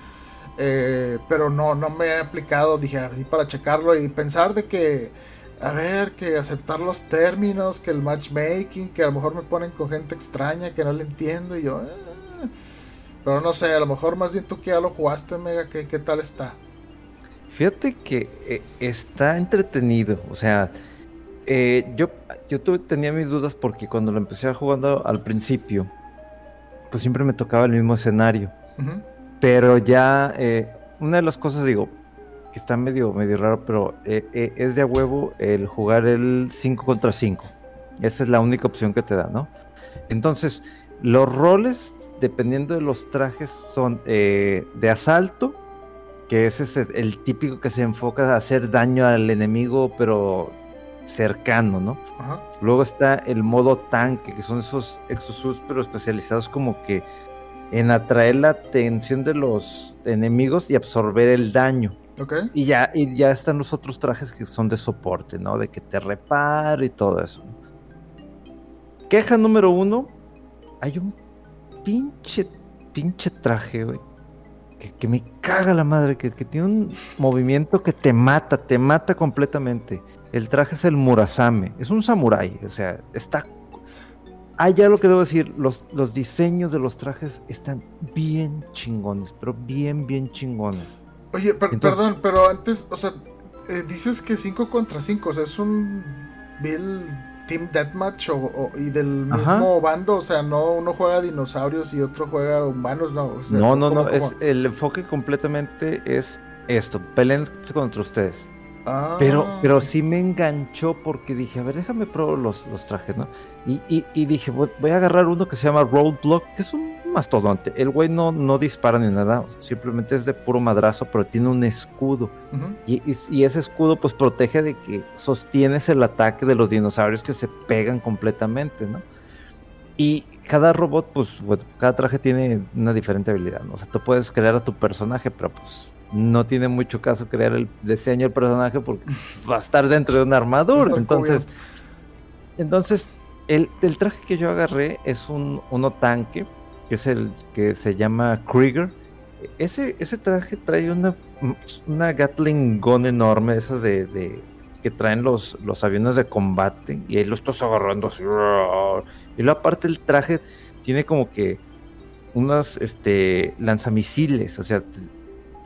Eh, pero no, no me he aplicado, dije así para checarlo y pensar de que, a ver, que aceptar los términos, que el matchmaking, que a lo mejor me ponen con gente extraña que no le entiendo, y yo, eh, pero no sé, a lo mejor más bien tú que ya lo jugaste, Mega, ¿qué, qué tal está? Fíjate que eh, está entretenido, o sea, eh, yo, yo tuve, tenía mis dudas porque cuando lo empecé a jugando al principio, pues siempre me tocaba el mismo escenario. Uh-huh. Pero ya, eh, una de las cosas, digo, que está medio, medio raro, pero eh, eh, es de a huevo el jugar el cinco contra cinco. Esa es la única opción que te da, ¿no? Entonces, los roles, dependiendo de los trajes, son eh, de asalto, que ese es el típico que se enfoca a hacer daño al enemigo, pero cercano, ¿no? Ajá. Luego está el modo tanque, que son esos exosuits, pero especializados como que en atraer la atención de los enemigos y absorber el daño. Okay. Y ya, y ya están los otros trajes que son de soporte, ¿no? De que te reparo y todo eso. Queja número uno: hay un pinche, pinche traje, güey, que, que me caga la madre, que, que tiene un movimiento que te mata, te mata completamente. El traje es el Murasame, es un samurái, o sea, está... Ah, ya lo que debo decir, los, los diseños de los trajes están bien chingones, pero bien, bien chingones. Oye, per- Entonces, perdón, pero antes, o sea, eh, dices que cinco contra cinco, o sea, es un Bill Team Deathmatch o, o, y del mismo Ajá. bando, o sea, no uno juega dinosaurios y otro juega humanos, no. O sea, no, no, ¿cómo, no, cómo? Es, el enfoque completamente es esto, peleen contra ustedes. Ah. Pero, pero sí me enganchó porque dije, a ver, déjame probar los, los trajes, ¿no? Y, y, y dije, voy, voy a agarrar uno que se llama Roadblock, que es un mastodonte. El güey no, no dispara ni nada, o sea, simplemente es de puro madrazo, pero tiene un escudo. Uh-huh. Y, y, y ese escudo pues protege de que sostienes el ataque de los dinosaurios que se pegan completamente, ¿no? Y cada robot, pues, bueno, cada traje tiene una diferente habilidad, ¿no? O sea, tú puedes crear a tu personaje, pero pues no tiene mucho caso crear el diseño del personaje porque va a estar dentro de una armadura. Entonces, entonces el, el traje que yo agarré es un uno tanque, que es el que se llama Krieger. Ese, ese traje trae una, una Gatling gun enorme, esas de, de que traen los, los aviones de combate, y ahí lo estás agarrando así. Y luego aparte el traje tiene como que unos este, lanzamisiles, o sea,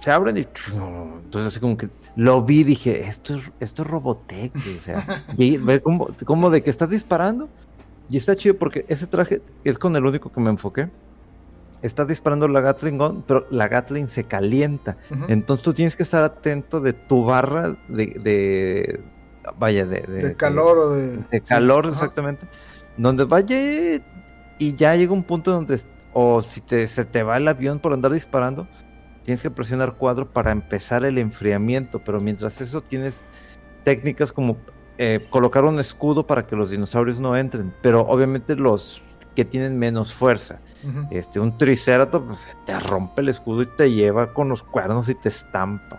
se abren y entonces así como que lo vi, dije, esto es, esto es Robotech, o sea, y ver cómo, cómo de que estás disparando y está chido porque ese traje es con el único que me enfoqué. Estás disparando la Gatling Gun, pero la Gatling se calienta. Uh-huh. Entonces tú tienes que estar atento de tu barra de, de vaya, de, de, de calor de, o de... de calor, sí. Exactamente. Uh-huh. Donde vaya y ya llega un punto donde, o si te, se te va el avión por andar disparando, tienes que presionar cuadro para empezar el enfriamiento, pero mientras eso tienes técnicas como eh, colocar un escudo para que los dinosaurios no entren, pero obviamente los que tienen menos fuerza. Uh-huh. Este, un Triceratops pues, te rompe el escudo y te lleva con los cuernos y te estampa.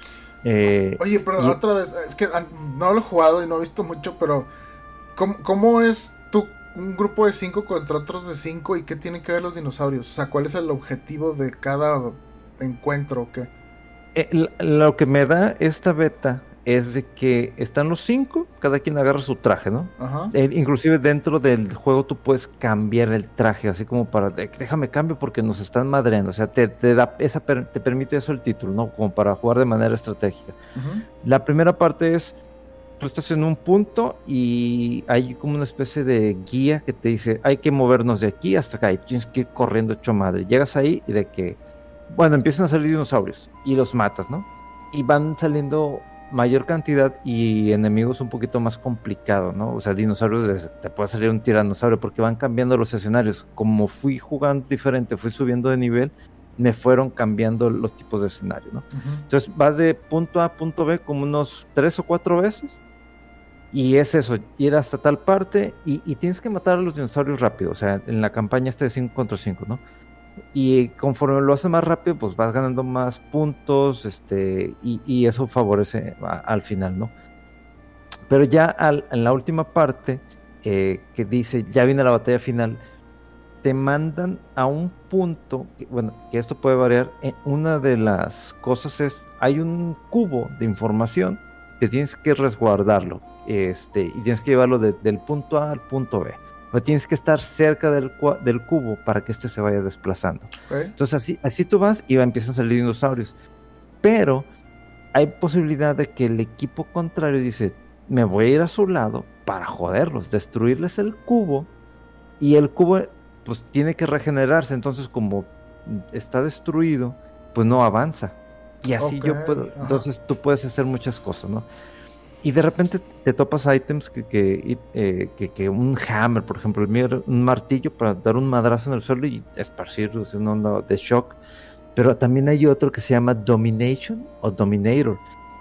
Eh, Oye, pero y... otra vez, es que no lo he jugado y no he visto mucho, pero ¿cómo, cómo es tú un grupo de cinco contra otros de cinco y qué tienen que ver los dinosaurios? O sea, ¿cuál es el objetivo de cada encuentro o qué? Eh, lo que me da esta beta es de que están los cinco, cada quien agarra su traje, ¿no? Ajá. Eh, inclusive dentro del juego tú puedes cambiar el traje, así como para, de, déjame cambio porque nos están madreando, o sea, te, te da esa te permite eso el título, ¿no? Como para jugar de manera estratégica. Uh-huh. La primera parte es, tú estás en un punto y hay como una especie de guía que te dice, hay que movernos de aquí hasta acá, y tienes que ir corriendo hecho madre. Llegas ahí y de que, bueno, empiezan a salir dinosaurios y los matas, ¿no? Y van saliendo mayor cantidad y enemigos un poquito más complicado, ¿no? O sea, dinosaurios, te puede salir un tiranosaurio porque van cambiando los escenarios. Como fui jugando diferente, fui subiendo de nivel, me fueron cambiando los tipos de escenario, ¿no? Uh-huh. Entonces vas de punto A a punto B como unos tres o cuatro veces y es eso, ir hasta tal parte y, y tienes que matar a los dinosaurios rápido, o sea, en la campaña este de cinco contra cinco, ¿no? Y conforme lo haces más rápido, pues vas ganando más puntos, este, y, y eso favorece a, al final, ¿no? Pero ya al, en la última parte, eh, que dice, ya viene la batalla final, te mandan a un punto, que, bueno, que esto puede variar, eh, una de las cosas es, hay un cubo de información que tienes que resguardarlo, este, y tienes que llevarlo de, del punto A al punto B. O tienes que estar cerca del, del cubo para que este se vaya desplazando. Okay. Entonces así, así tú vas y va, empiezan a salir dinosaurios. Pero hay posibilidad de que el equipo contrario dice, me voy a ir a su lado para joderlos, destruirles el cubo, y el cubo pues tiene que regenerarse. Entonces como está destruido, pues no avanza. Y así okay. yo puedo, entonces tú puedes hacer muchas cosas, ¿no? Y de repente te topas ítems que, que, eh, que, que un hammer, por ejemplo, el mío era un martillo para dar un madrazo en el suelo y esparcir, o sea, una onda de shock. Pero también hay otro que se llama Domination o Dominator,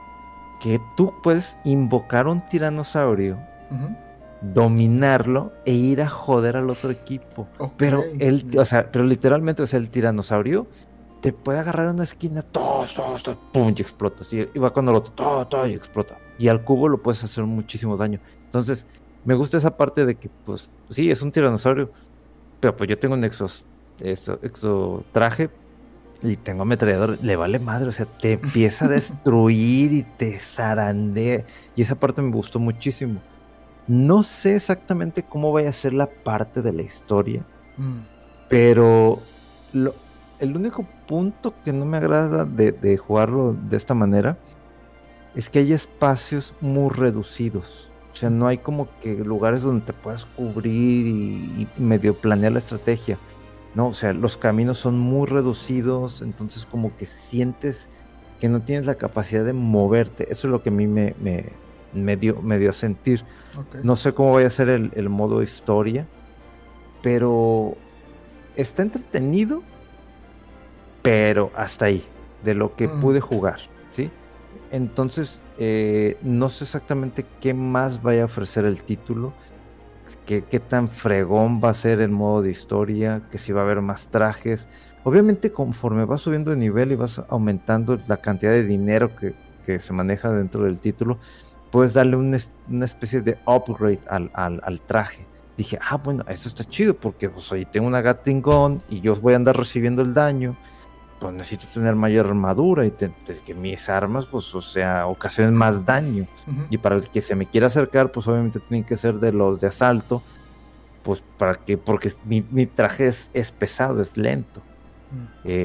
que tú puedes invocar un tiranosaurio, uh-huh. dominarlo e ir a joder al otro equipo. Okay. Pero él, o sea, pero literalmente, o sea, el tiranosaurio te puede agarrar en una esquina, todo, todo, todo, pum, y explota. Así, y va cuando lo todo, todo, y explota. Y al cubo lo puedes hacer muchísimo daño. Entonces, me gusta esa parte de que, pues, sí, es un tiranosaurio, pero pues yo tengo un exos, exo, exo traje y tengo ametrallador, le vale madre, o sea, te empieza a destruir y te zarandea. Y esa parte me gustó muchísimo. No sé exactamente cómo vaya a ser la parte de la historia, mm. pero lo, el único punto que no me agrada de, de jugarlo de esta manera es que hay espacios muy reducidos. O sea, no hay como que lugares donde te puedas cubrir y, y medio planear la estrategia. No, o sea, los caminos son muy reducidos, entonces como que sientes que no tienes la capacidad de moverte. Eso es lo que a mí me, me, me, dio, me dio a sentir. Okay. No sé cómo vaya a ser el, el modo historia, pero está entretenido, pero hasta ahí, de lo que mm. pude jugar, ¿sí? Entonces, eh, no sé exactamente qué más vaya a ofrecer el título, qué, qué tan fregón va a ser el modo de historia, que si va a haber más trajes. Obviamente, conforme vas subiendo de nivel y vas aumentando la cantidad de dinero que, que se maneja dentro del título, puedes darle un, una especie de upgrade al, al, al traje. Dije, ah, bueno, eso está chido, porque pues, oye, tengo una Gatling Gun y yo voy a andar recibiendo el daño. Pues necesito tener mayor armadura y te, te, que mis armas, pues, o sea, ocasionen más daño. Uh-huh. Y para el que se me quiera acercar, pues obviamente tienen que ser de los de asalto, pues para que, porque mi, mi traje es, es pesado, es lento. Uh-huh. Eh,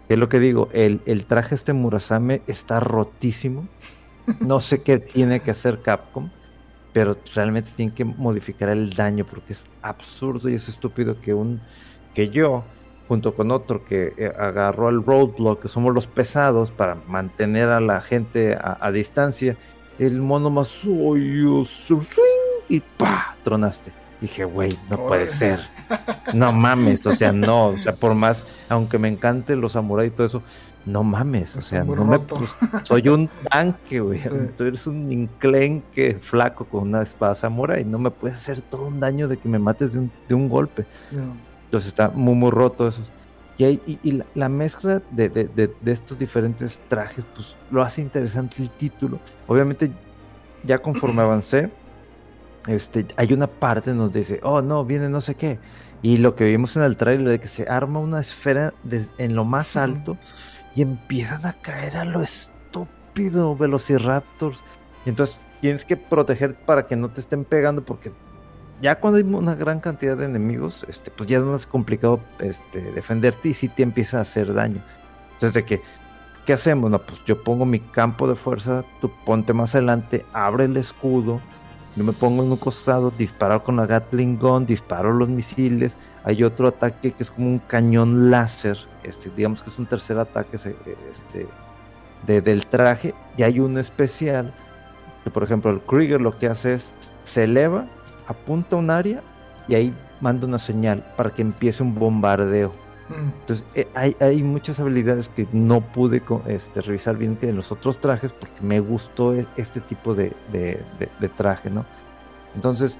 Es lo que digo, el, el traje este Murasame está rotísimo. No sé qué tiene que hacer Capcom, pero realmente tienen que modificar el daño porque es absurdo y es estúpido que un que yo, junto con otro que eh, agarró el roadblock, que somos los pesados para mantener a la gente a, a distancia, el mono más soy yo, swing, y ¡pa! Tronaste. Dije, güey, no puede Órale. ser. No mames, o sea, no, o sea, por más, aunque me encanten los samuráis y todo eso, no mames, o sea, muy no me, roto. pues, soy un tanque, güey. Sí. Tú eres un enclenque flaco con una espada samurái, no me puedes hacer todo un daño de que me mates de un, de un golpe. Yeah. Entonces está muy, muy roto eso. Y, hay, y, y la, la mezcla de, de, de, de estos diferentes trajes, pues lo hace interesante el título. Obviamente, ya conforme avancé, este, hay una parte donde dice, oh no, viene no sé qué. Y lo que vimos en el trailer de que se arma una esfera de, en lo más alto uh-huh. y empiezan a caer a lo estúpido Velociraptors. Y entonces tienes que proteger para que no te estén pegando porque ya cuando hay una gran cantidad de enemigos, este, pues ya es más complicado este, defenderte y sí te empieza a hacer daño. Entonces, ¿de qué, qué hacemos? No, pues yo pongo mi campo de fuerza, tú ponte más adelante, abre el escudo, yo me pongo en un costado, disparo con la Gatling Gun, disparo los misiles, hay otro ataque que es como un cañón láser, este, digamos que es un tercer ataque este, de, del traje, y hay uno especial, que por ejemplo el Krieger lo que hace es, se eleva, apunta a un área y ahí manda una señal para que empiece un bombardeo. Mm. Entonces eh, hay, hay muchas habilidades que no pude este, revisar bien que en los otros trajes porque me gustó este tipo de, de, de, de traje, ¿no? Entonces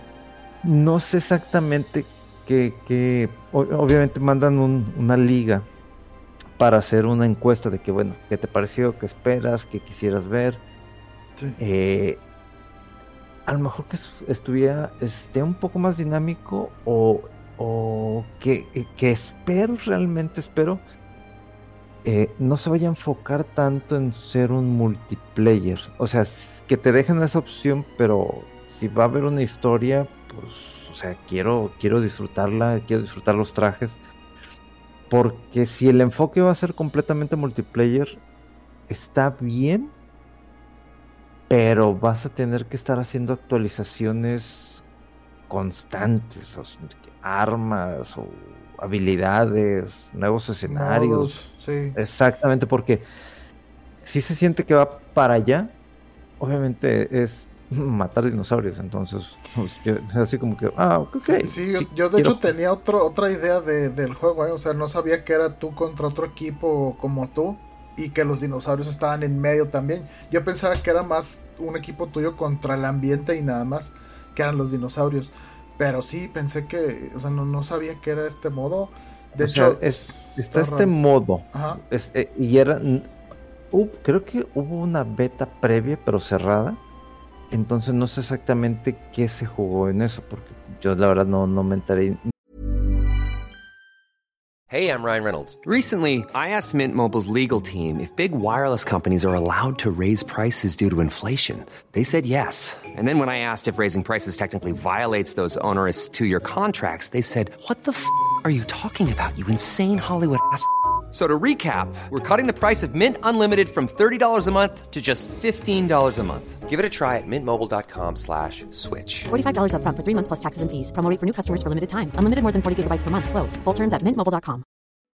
no sé exactamente que, que obviamente mandan un, una liga para hacer una encuesta de que bueno, ¿qué te pareció? ¿Qué esperas? ¿Qué quisieras ver? Sí. Eh, a lo mejor que estuviera esté un poco más dinámico o, o que, que espero, realmente espero eh, no se vaya a enfocar tanto en ser un multiplayer, o sea, que te dejen esa opción, pero si va a haber una historia, pues, o sea, quiero, quiero disfrutarla, quiero disfrutar los trajes, porque si el enfoque va a ser completamente multiplayer, está bien, pero vas a tener que estar haciendo actualizaciones constantes, o sea, armas o habilidades, nuevos escenarios. Modos, sí. Exactamente, porque si se siente que va para allá, obviamente es matar dinosaurios, entonces pues, yo, así como que, ah, ok. Sí, yo, sí, yo de quiero... hecho tenía otro, otra idea de, del juego, ¿eh? O sea, no sabía que era tú contra otro equipo como tú. Y que los dinosaurios estaban en medio también. Yo pensaba que era más un equipo tuyo contra el ambiente y nada más que eran los dinosaurios. Pero sí, pensé que, o sea, no, no sabía que era este modo. De o hecho, sea, es, está, está este raro. modo. Ajá. Es, eh, y era, uh, creo que hubo una beta previa, pero cerrada. Entonces no sé exactamente qué se jugó en eso, porque yo la verdad no, no me enteré. Hey, I'm Ryan Reynolds. Recently, I asked Mint Mobile's legal team if big wireless companies are allowed to raise prices due to inflation. They said yes. And then when I asked if raising prices technically violates those onerous two-year contracts, they said, what the f*** are you talking about, you insane Hollywood ass f- So to recap, we're cutting the price of Mint Unlimited from thirty dollars a month to just fifteen dollars a month. Give it a try at mintmobile.com slash switch. forty-five dollars up front for three months plus taxes and fees. Promo rate for new customers for limited time. Unlimited more than forty gigabytes per month. Slows full terms at mint mobile dot com.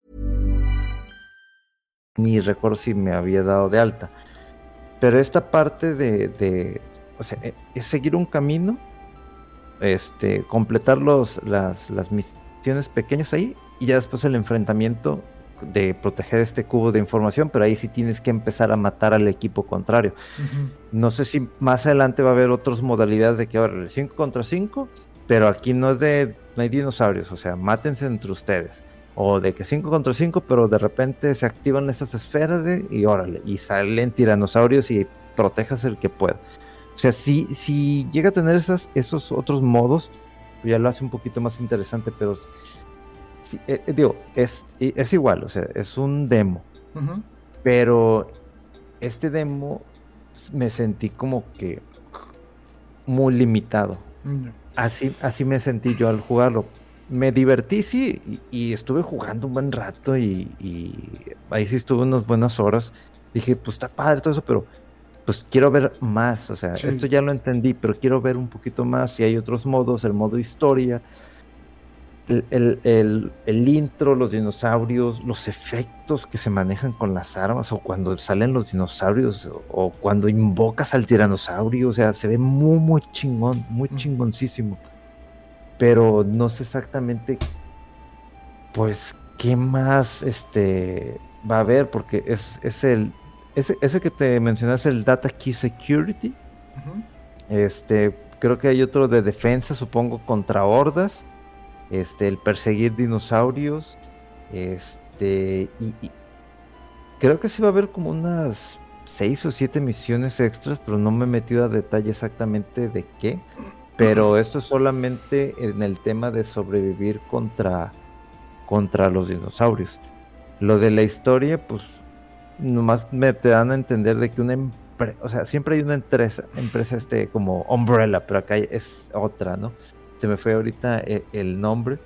Ni recuerdo si me había dado de alta. Pero esta parte de, de o sea, es seguir un camino, este, completar los, las, las misiones pequeñas ahí y ya después el enfrentamiento de proteger este cubo de información, pero ahí sí tienes que empezar a matar al equipo contrario. Uh-huh. No sé si más adelante va a haber otras modalidades de que ahora cinco contra cinco, pero aquí no es de, no hay dinosaurios, o sea, mátense entre ustedes. O de que cinco contra cinco, pero de repente se activan esas esferas de, y órale, y salen tiranosaurios y protejas el que pueda. O sea, si, si llega a tener esas, esos otros modos, pues ya lo hace un poquito más interesante, pero sí, eh, digo, es, es igual, o sea, es un demo. Uh-huh. Pero este demo me sentí como que muy limitado. Uh-huh. Así, así me sentí yo al jugarlo. me divertí, sí, y, y estuve jugando un buen rato y, y ahí sí estuve unas buenas horas. Dije, pues está padre todo eso, pero pues quiero ver más, o sea, sí. Esto ya lo entendí, pero quiero ver un poquito más. Si hay otros modos, el modo historia, el, el, el, el intro, los dinosaurios, los efectos que se manejan con las armas, o cuando salen los dinosaurios, o, o cuando invocas al tiranosaurio, o sea, se ve muy, muy chingón, muy mm. chingoncísimo. Pero no sé exactamente, pues, qué más este, va a haber, porque es, es el... Ese, ese que te mencionas, el Data Key Security. Uh-huh. Este, creo que hay otro de defensa, supongo, contra hordas. Este, el perseguir dinosaurios. Este, y, y creo que sí va a haber como unas seis o siete misiones extras, pero no me he metido a detalle exactamente de qué. Pero esto es solamente en el tema de sobrevivir contra, contra los dinosaurios. Lo de la historia, pues nomás me te dan a entender de que una empresa, o sea, siempre hay una empresa, empresa este como Umbrella, pero acá es otra, ¿no? Se me fue ahorita el, el nombre,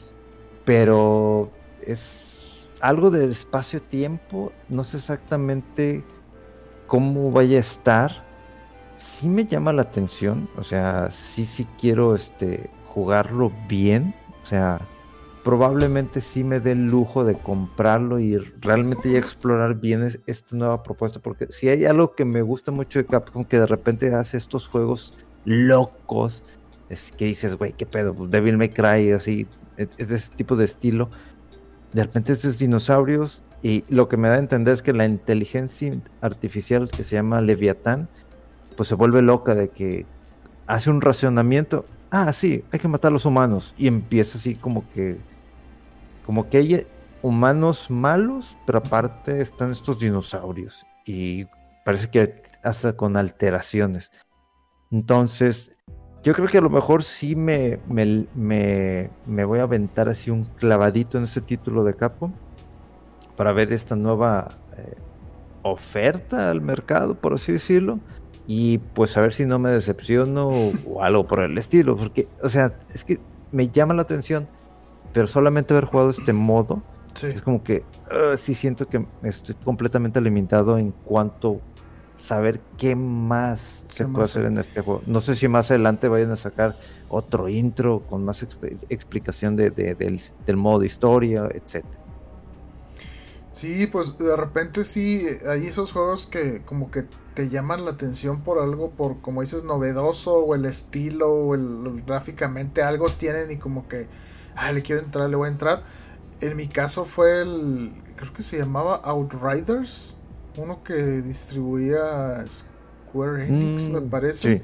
pero es algo del espacio-tiempo, no sé exactamente cómo vaya a estar. Sí me llama la atención, o sea, sí, sí quiero este, jugarlo bien, o sea, probablemente sí me dé el lujo de comprarlo y realmente ya explorar bien esta nueva propuesta, porque si hay algo que me gusta mucho de Capcom, que de repente hace estos juegos locos, es que dices, güey, qué pedo, Devil May Cry, así, es de ese tipo de estilo, de repente esos dinosaurios, y lo que me da a entender es que la inteligencia artificial que se llama Leviatán, pues se vuelve loca de que hace un racionamiento, ah, sí, hay que matar a los humanos, y empieza así como que como que hay humanos malos, pero aparte están estos dinosaurios y parece que hasta con alteraciones. Entonces, yo creo que a lo mejor sí me, me, me, me voy a aventar así un clavadito en ese título de Capcom para ver esta nueva eh, oferta al mercado, por así decirlo, y pues a ver si no me decepciono o, o algo por el estilo, porque, o sea, es que me llama la atención, pero solamente haber jugado este modo, sí. Es como que uh, sí siento que estoy completamente limitado en cuanto a saber qué más qué se más puede hacer en este juego. No sé si más adelante vayan a sacar otro intro con más exp- explicación de, de, del, del modo de historia, etcétera. Sí, pues de repente sí, hay esos juegos que como que te llaman la atención por algo, por como dices, novedoso, o el estilo, o el, el gráficamente algo tienen y como que ah, le quiero entrar, le voy a entrar. En mi caso fue el, creo que se llamaba Outriders, uno que distribuía Square Enix, mm, me parece. Sí.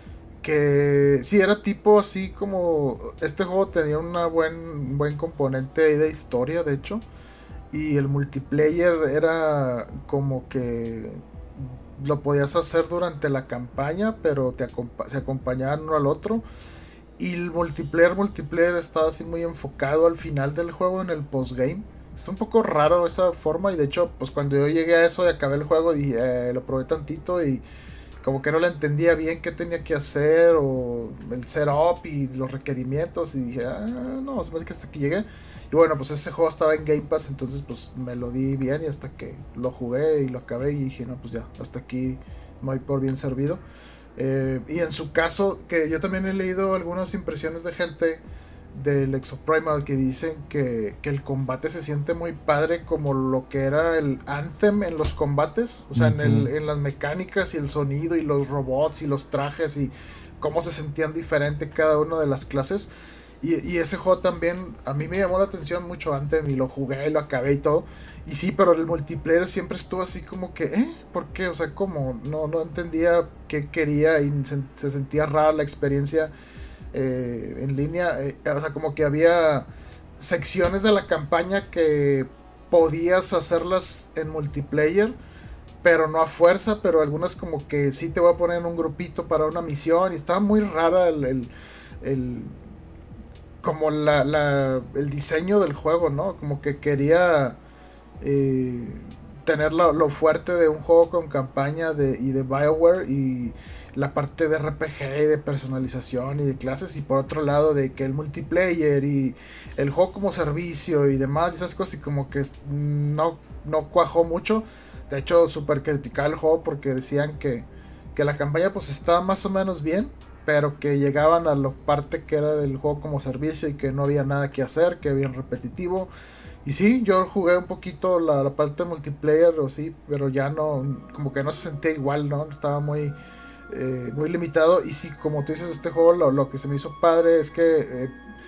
Que sí, era tipo así como, este juego tenía una buen, buen componente ahí de historia, de hecho. Y el multiplayer era como que lo podías hacer durante la campaña, pero te acompa- se acompañaban uno al otro. Y el multiplayer, multiplayer estaba así muy enfocado al final del juego, en el postgame. Está un poco raro esa forma, y de hecho, pues cuando yo llegué a eso y acabé el juego, dije, eh, lo probé tantito y como que no le entendía bien qué tenía que hacer, o el setup y los requerimientos, y dije, ah, no, se me hace que hasta aquí llegué. Y bueno, pues ese juego estaba en Game Pass, entonces pues me lo di bien, y hasta que lo jugué y lo acabé y dije, no, pues ya, hasta aquí me voy por bien servido. Eh, y en su caso, que yo también he leído algunas impresiones de gente del Exoprimal que dicen que, que el combate se siente muy padre, como lo que era el Anthem en los combates, o sea, uh-huh. en, el, en las mecánicas y el sonido y los robots y los trajes y cómo se sentían diferente cada una de las clases. Y, y ese juego también a mí me llamó la atención mucho Anthem, y lo jugué y lo acabé y todo. Y sí, pero el multiplayer siempre estuvo así como que, ¿eh? ¿Por qué? O sea, ¿cómo? No, no entendía qué quería, y se, se sentía rara la experiencia eh, en línea. Eh, o sea, como que había secciones de la campaña que podías hacerlas en multiplayer, pero no a fuerza, pero algunas como que sí te voy a poner en un grupito para una misión, y estaba muy rara el... el, el como la, la, el diseño del juego, ¿no? Como que quería... Eh, tener lo, lo fuerte de un juego con campaña de, y de BioWare, y la parte de R P G y de personalización y de clases, y por otro lado de que el multiplayer y el juego como servicio y demás, esas cosas, y como que no, no cuajó mucho. De hecho, súper criticaba el juego porque decían que, que la campaña pues estaba más o menos bien, pero que llegaban a la parte que era del juego como servicio y que no había nada que hacer, que había repetitivo. Y sí, yo jugué un poquito la, la parte multiplayer, o sí, pero ya no, como que no se sentía igual, ¿no? Estaba muy, eh, muy limitado. Y sí, como tú dices, este juego lo, lo que se me hizo padre es que eh,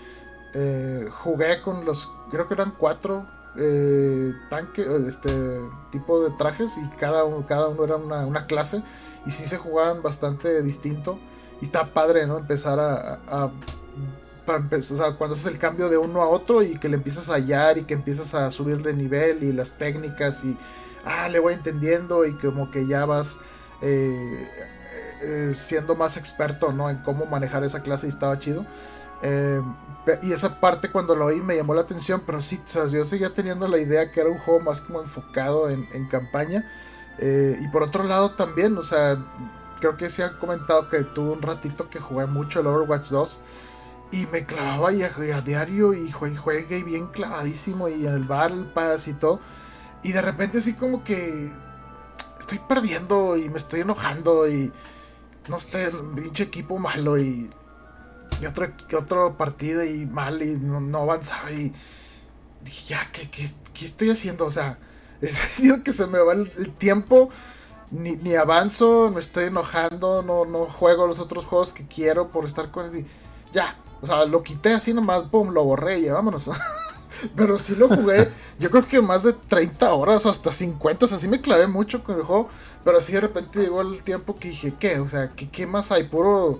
eh, jugué con los, creo que eran cuatro eh, tanques, este tipo de trajes, y cada uno, cada uno era una, una clase, y sí se jugaban bastante distinto. Y está padre, ¿no? Empezar a... a para empezar, o sea, cuando haces el cambio de uno a otro y que le empiezas a hallar y que empiezas a subir de nivel y las técnicas y ah, le voy entendiendo, y como que ya vas eh, eh, siendo más experto, ¿no? En cómo manejar esa clase, y estaba chido. Eh, y esa parte cuando lo oí me llamó la atención, pero sí, o sea, yo seguía teniendo la idea que era un juego más como enfocado en, en campaña. Eh, y por otro lado también, o sea, creo que se han comentado que tuve un ratito que jugué mucho el Overwatch dos. Y me clavaba y a, y a diario, y juegue, juegue bien clavadísimo, y en el Battle Pass y todo. Y de repente así como que estoy perdiendo y me estoy enojando, y no sé, pinche equipo malo, y, y otro, otro partido y mal, y no, no avanzaba, y dije, ya, ¿qué, qué, qué estoy haciendo? O sea, es que se me va el, el tiempo, ni, ni avanzo, me estoy enojando, no, no juego los otros juegos que quiero por estar con él, y ya. O sea, lo quité así nomás, pum, lo borré y vámonos. Pero sí lo jugué, yo creo que más de treinta horas o hasta cincuenta, o sea, sí me clavé mucho con el juego. Pero sí de repente llegó el tiempo que dije, ¿qué? O sea, ¿qué, qué más hay? Puro...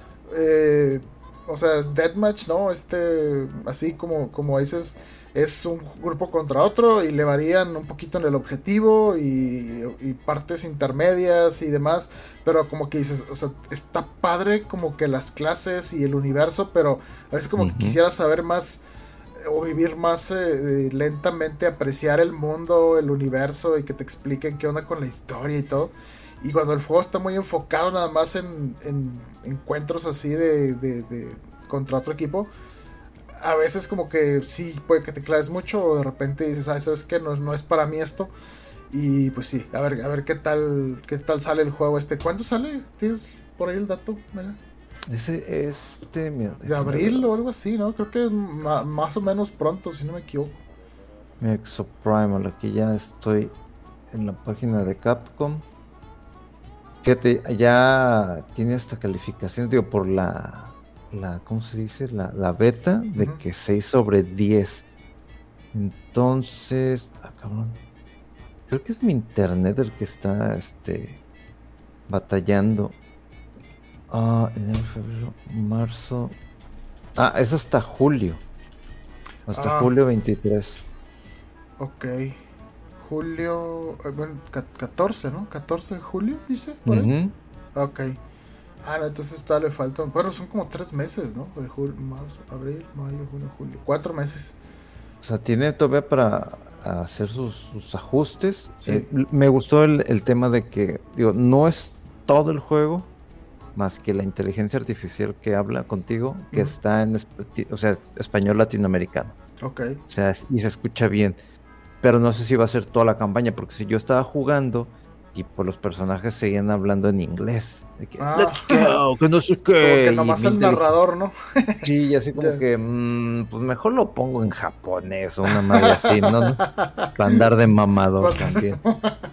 Eh, o sea, es deathmatch, ¿no? Este, así como, como dices, es un grupo contra otro y le varían un poquito en el objetivo y, y partes intermedias y demás, pero como que dices, o sea, está padre como que las clases y el universo, pero a veces como uh-huh. que quisiera saber más o vivir más eh, lentamente, apreciar el mundo, el universo, y que te expliquen qué onda con la historia y todo. Y cuando el juego está muy enfocado nada más en, en encuentros así de, de, de contra otro equipo, a veces como que sí puede que te claves mucho, o de repente dices, ah, ¿sabes qué? No, no es para mí esto. Y pues sí, a ver, a ver qué tal, qué tal sale el juego este. ¿Cuándo sale? ¿Tienes por ahí el dato? Mira. Ese, este, mira, de abril o algo así, ¿no? Creo que ma, más o menos pronto, si no me equivoco. Mi Exoprimal, aquí ya estoy en la página de Capcom. Fíjate, ya tiene esta calificación, digo, por la, la ¿cómo se dice? La, la beta, de uh-huh. que seis sobre diez. Entonces, ah, cabrón. Creo que es mi internet el que está, este, batallando. Ah, enero, febrero, marzo. Ah, es hasta julio. Hasta ah. julio veintitrés. Ok. Julio, bueno, catorce, ¿no? catorce de julio, dice. ¿Por ahí? Uh-huh. Ok. Ah, no, entonces todavía le faltan. Bueno, son como tres meses, ¿no? De julio, marzo, abril, mayo, junio, julio. Cuatro meses. O sea, tiene todavía para hacer sus, sus ajustes. Sí. Eh, me gustó el, el tema de que, digo, no es todo el juego, más que la inteligencia artificial que habla contigo, que uh-huh. está en, o sea, español latinoamericano. Ok. O sea, y se escucha bien. Pero no sé si va a ser toda la campaña, porque si yo estaba jugando y pues los personajes seguían hablando en inglés, de que, ah. let's go, que no sé qué. Como que nomás el narrador, ¿no? Sí, y así como yeah. que, mmm, pues mejor lo pongo en japonés o una madre así, ¿no? ¿no? Para andar de mamador también.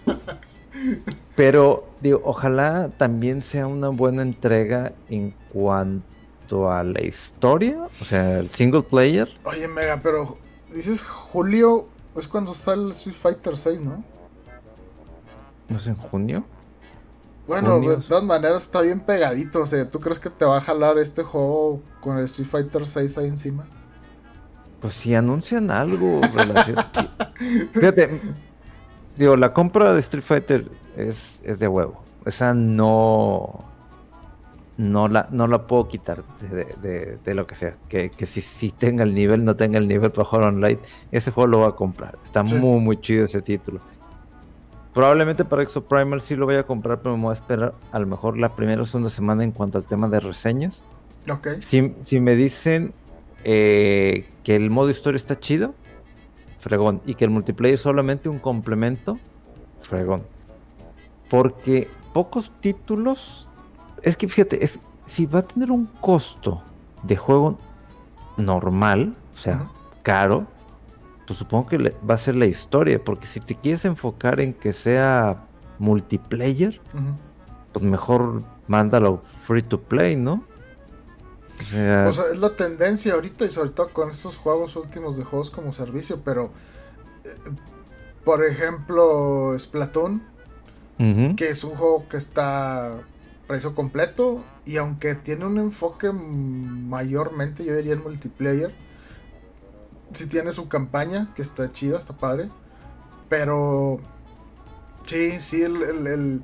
Pero, digo, ojalá también sea una buena entrega en cuanto a la historia, o sea, el single player. Oye, Mega, pero dices julio... Es cuando sale el Street Fighter seis, ¿no? ¿No es en junio? Bueno, ¿Junio? De todas maneras está bien pegadito. O sea, ¿tú crees que te va a jalar este juego con el Street Fighter seis ahí encima? Pues si anuncian algo relacionado. Fíjate, digo, la compra de Street Fighter es, es de huevo. Esa no... No la, no la puedo quitar de, de, de lo que sea. Que, que si, si tenga el nivel, no tenga el nivel para jugar online, ese juego lo voy a comprar. Está sí. muy, muy chido ese título. probablemente para Exoprimal sí lo voy a comprar, pero me voy a esperar a lo mejor la primera o segunda semana en cuanto al tema de reseñas. Ok. Si, si me dicen eh, que el modo historia está chido, fregón. Y que el multiplayer es solamente un complemento, fregón. Porque pocos títulos... Es que fíjate, es, si va a tener un costo de juego normal, o sea, uh-huh. caro, pues supongo que le, va a ser la historia. Porque si te quieres enfocar en que sea multiplayer, uh-huh. pues mejor mándalo free to play, ¿no? O sea, o sea, es la tendencia ahorita y sobre todo con estos juegos últimos de juegos como servicio, pero eh, por ejemplo Splatoon, uh-huh. que es un juego que está precio completo y aunque tiene un enfoque mayormente, yo diría en multiplayer, sí tiene su campaña que está chida, está padre, pero sí, sí el, el, el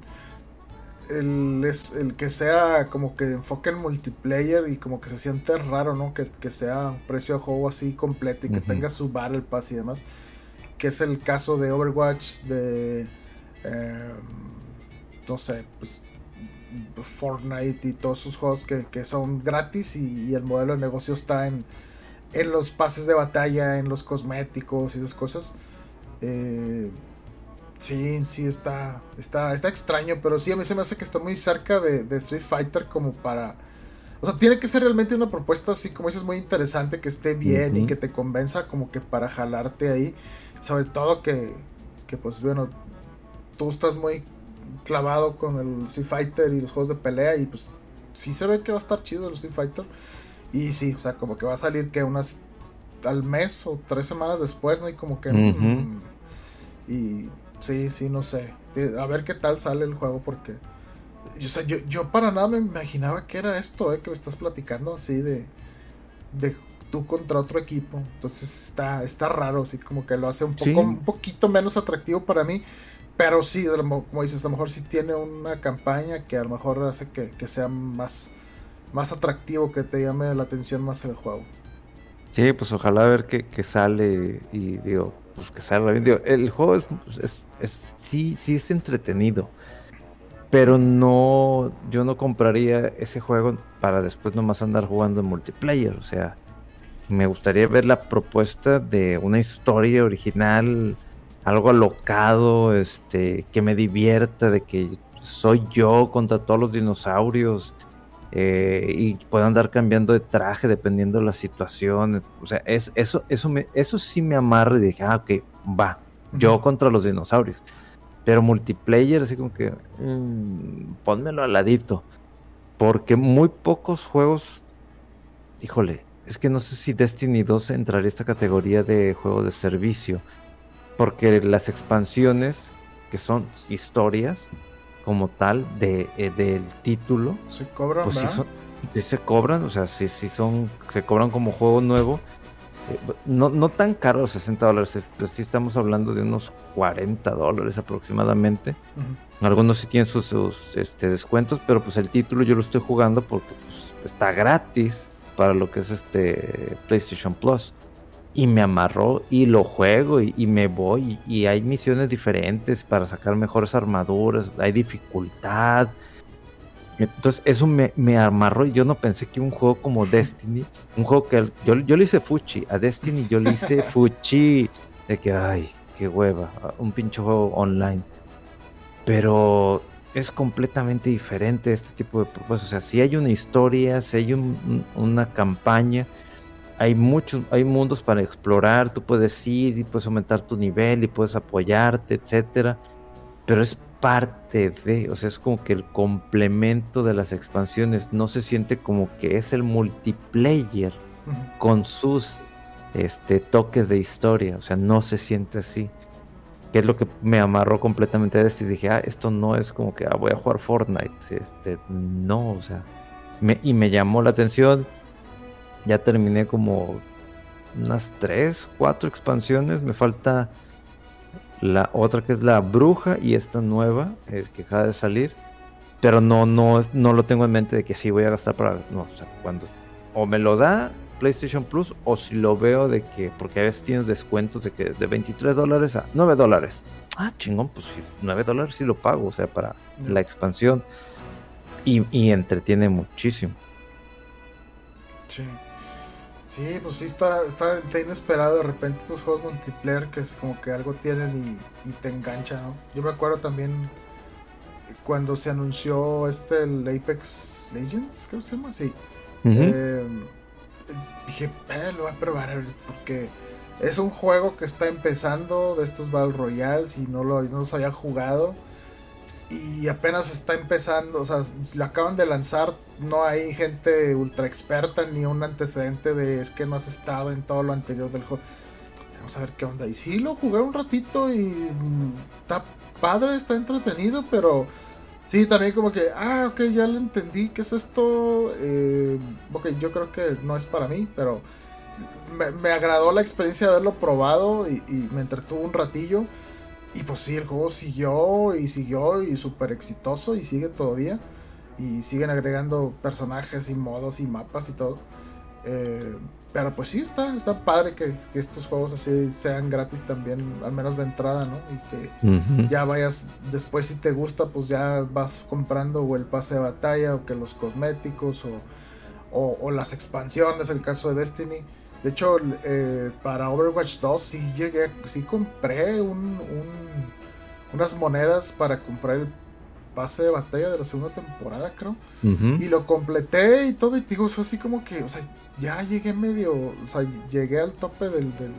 El, es, el que sea como que enfoque en multiplayer y como que se siente raro, ¿no? Que, que sea un precio de juego así completo y que uh-huh. tenga su Battle Pass y demás. Que es el caso de Overwatch, de... Eh, no sé, pues... Fortnite y todos sus juegos que, que son gratis y, y el modelo de negocio está en, en los pases de batalla, en los cosméticos y esas cosas. Eh... Sí, sí, está, está está extraño, pero sí, a mí se me hace que está muy cerca de, de Street Fighter como para... O sea, tiene que ser realmente una propuesta así, como dices, muy interesante, que esté bien uh-huh. y que te convenza como que para jalarte ahí. Sobre todo que, que pues bueno, tú estás muy clavado con el Street Fighter y los juegos de pelea y pues sí se ve que va a estar chido el Street Fighter. Y sí, o sea, como que va a salir que unas... al mes o tres semanas después, ¿no? Y como que... Uh-huh. Mmm, y... Sí, sí, no sé. A ver qué tal sale el juego porque... O sea, yo, yo para nada me imaginaba que era esto, eh, que me estás platicando así de... De tú contra otro equipo. Entonces está, está raro, así como que lo hace un poco, sí. un poquito menos atractivo para mí. Pero sí, como dices, a lo mejor sí tiene una campaña que a lo mejor hace que, que sea más, más atractivo, que te llame la atención más el juego. Sí, pues ojalá ver que, que sale y digo... Pues que salga bien. Digo, el juego es, es, es sí, sí es entretenido, pero no, yo no compraría ese juego para después nomás andar jugando en multiplayer. O sea, me gustaría ver la propuesta de una historia original, algo alocado, este, que me divierta, de que soy yo contra todos los dinosaurios. Eh, y puedo andar cambiando de traje dependiendo de la situación. O sea, es, eso, eso, me, eso sí me amarra y dije, ah, ok, va, yo contra los dinosaurios. Pero multiplayer, así como que, mmm, pónmelo al ladito. Porque muy pocos juegos, híjole, es que no sé si Destiny dos entraría a esta categoría de juego de servicio. Porque las expansiones, que son historias, como tal de eh, del título se cobran, pues ¿verdad? sí, son, sí se cobran, o sea, sí, sí son, se cobran como juego nuevo, eh, no, no tan caro, sesenta dólares, es, pues sí estamos hablando de unos cuarenta dólares aproximadamente. Uh-huh. Algunos sí tienen sus, sus este, descuentos, pero pues el título yo lo estoy jugando porque pues está gratis para lo que es este PlayStation Plus. Y me amarró y lo juego y, y me voy y, y hay misiones diferentes para sacar mejores armaduras, hay dificultad. Entonces eso me, me amarró y yo no pensé que un juego como Destiny, un juego que yo, yo le hice fuchi, a Destiny yo le hice fuchi, de que ay, qué hueva, un pinche juego online. Pero es completamente diferente este tipo de propuestas. O sea, si hay una historia, si hay un, una campaña, hay muchos, hay mundos para explorar, tú puedes ir y puedes aumentar tu nivel y puedes apoyarte, etcétera, pero es parte de, o sea, es como que el complemento de las expansiones, no se siente como que es el multiplayer uh-huh. con sus este, toques de historia, o sea, no se siente así, que es lo que me amarró completamente de esto y dije, ah, esto no es como que ah, voy a jugar Fortnite, este, no, o sea, me, y me llamó la atención. Ya terminé como unas tres, cuatro expansiones. Me falta la otra que es la bruja y esta nueva es que acaba de salir. Pero no, no, no lo tengo en mente de que sí voy a gastar para... No, o sea, cuando... O me lo da PlayStation Plus o si lo veo de que... Porque a veces tienes descuentos de que de veintitrés dólares a nueve dólares. ah, chingón, pues sí, nueve dólares sí lo pago, o sea, para no. la expansión. Y, y entretiene muchísimo. Sí. Sí, pues sí está, está, está inesperado de repente estos juegos multiplayer que es como que algo tienen y, y te engancha, ¿no? Yo me acuerdo también cuando se anunció este, el Apex Legends, creo que se llama, sí. Uh-huh. Eh, dije, eh, lo voy a probar porque es un juego que está empezando de estos Battle Royales y no, lo, no los había jugado. Y apenas está empezando, o sea, lo acaban de lanzar, no hay gente ultra experta ni un antecedente de es que no has estado en todo lo anterior del juego. Vamos a ver qué onda. Y sí, lo jugué un ratito y está padre, está entretenido, pero sí, también como que, ah, ok, ya lo entendí, ¿qué es esto? Eh, ok, yo creo que no es para mí, pero me, me agradó la experiencia de haberlo probado y, y me entretuvo un ratillo. Y pues sí, el juego siguió y siguió y súper exitoso y sigue todavía. Y siguen agregando personajes y modos y mapas y todo. Eh, pero pues sí, está, está padre que, que estos juegos así sean gratis también, al menos de entrada, ¿no? Y que uh-huh. ya vayas, después si te gusta, pues ya vas comprando o el pase de batalla o que los cosméticos o, o, o las expansiones, el caso de Destiny. De hecho, eh, para Overwatch dos sí llegué, sí compré un, un, unas monedas para comprar el pase de batalla de la segunda temporada, creo. Uh-huh. Y lo completé y todo, y digo, fue así como que, o sea, ya llegué medio, o sea, llegué al tope del, del,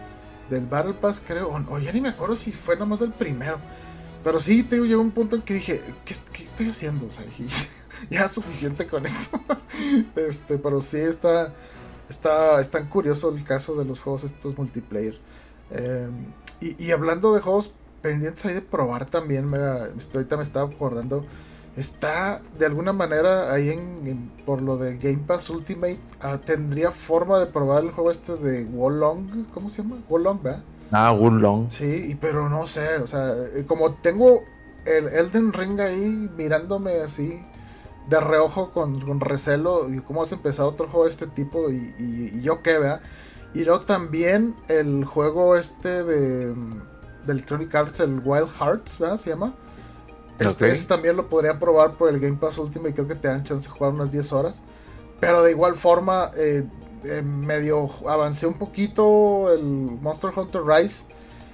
del Battle Pass, creo, o, o ya ni me acuerdo si fue nomás del primero. Pero sí, te digo, llegó un punto en que dije, ¿qué, qué estoy haciendo? O sea, dije, ya es suficiente con esto. este, pero sí está... Está, es tan curioso el caso de los juegos estos multiplayer. Eh, y, y hablando de juegos pendientes ahí de probar también, me, ahorita me estaba acordando, está de alguna manera ahí en, en por lo de Game Pass Ultimate, uh, tendría forma de probar el juego este de Wolong, ¿cómo se llama? Wolong, ¿verdad? Ah, Wolong. Sí, pero no sé, o sea, como tengo el Elden Ring ahí mirándome así de reojo con, con recelo, y cómo has empezado otro juego de este tipo y, y, y yo qué, ¿verdad? Y luego también el juego este de, de Electronic Arts, el Wild Hearts, ¿verdad? Se llama. Este, okay. Ese también lo podría probar por el Game Pass Ultimate, creo que te dan chance de jugar unas diez horas. Pero de igual forma, eh, eh, medio avancé un poquito el Monster Hunter Rise.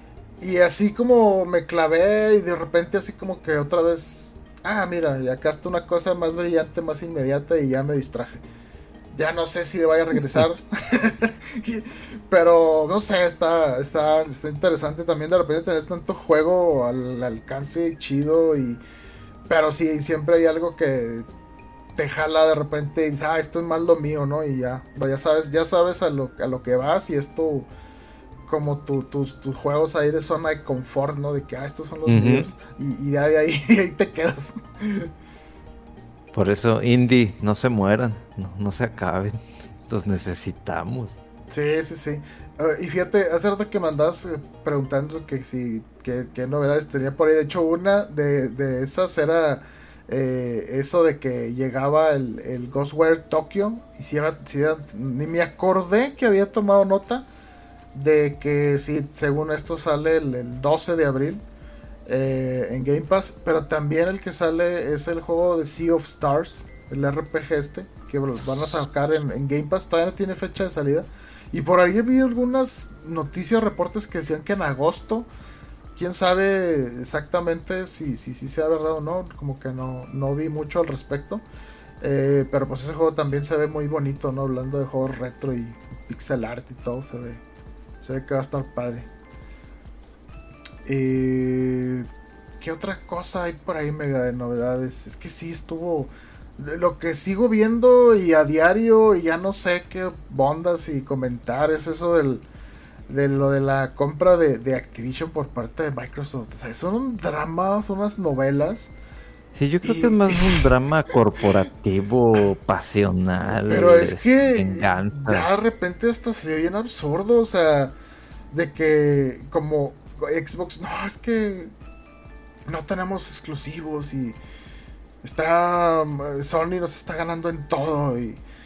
Y así como me clavé y de repente así como que otra vez... Ah, mira, y acá está una cosa más brillante, más inmediata y ya me distraje. Ya no sé si le vaya a regresar. Pero no sé, está, está, está interesante también de repente tener tanto juego al alcance chido. Y pero sí, siempre hay algo que te jala de repente y dices, ah, esto es más lo mío, ¿no? Y ya, ya sabes, ya sabes a lo, a lo que vas y esto... como tu, tus, tus juegos ahí de zona de confort, ¿no? De que, ah, estos son los uh-huh. míos. Y, y ahí, ahí, ahí te quedas. Por eso, indie, no se mueran, no, no se acaben. Los necesitamos. Sí, sí, sí. Uh, y fíjate, hace rato que me andabas eh, preguntando que si, que, qué novedades tenía por ahí. De hecho, una de, de esas era eh, eso de que llegaba el, el Ghostwire Tokyo. Y si, si ni me acordé que había tomado nota de que sí, según esto sale el, el doce de abril eh, en Game Pass, pero también el que sale es el juego de Sea of Stars, el R P G este, que van a sacar en, en Game Pass, todavía no tiene fecha de salida, y por ahí vi algunas noticias, reportes que decían que en agosto, quién sabe exactamente si, si, si sea verdad o no, como que no, no vi mucho al respecto, eh, pero pues ese juego también se ve muy bonito, ¿no? Hablando de juegos retro y pixel art y todo, se ve Se ve que va a estar padre. Eh, ¿Qué otra cosa hay por ahí, mega, de novedades? Es que sí estuvo... Lo que sigo viendo y a diario, y ya no sé qué bondas y comentar, es eso del, de lo de la compra de, de Activision por parte de Microsoft. O sea, son un drama, son unas novelas. Sí, yo creo y... que es más un drama corporativo, pasional. Pero es que venganza. Ya de repente hasta se ve bien absurdo, o sea, de que como Xbox, no, es que no tenemos exclusivos y está Sony nos está ganando en todo y,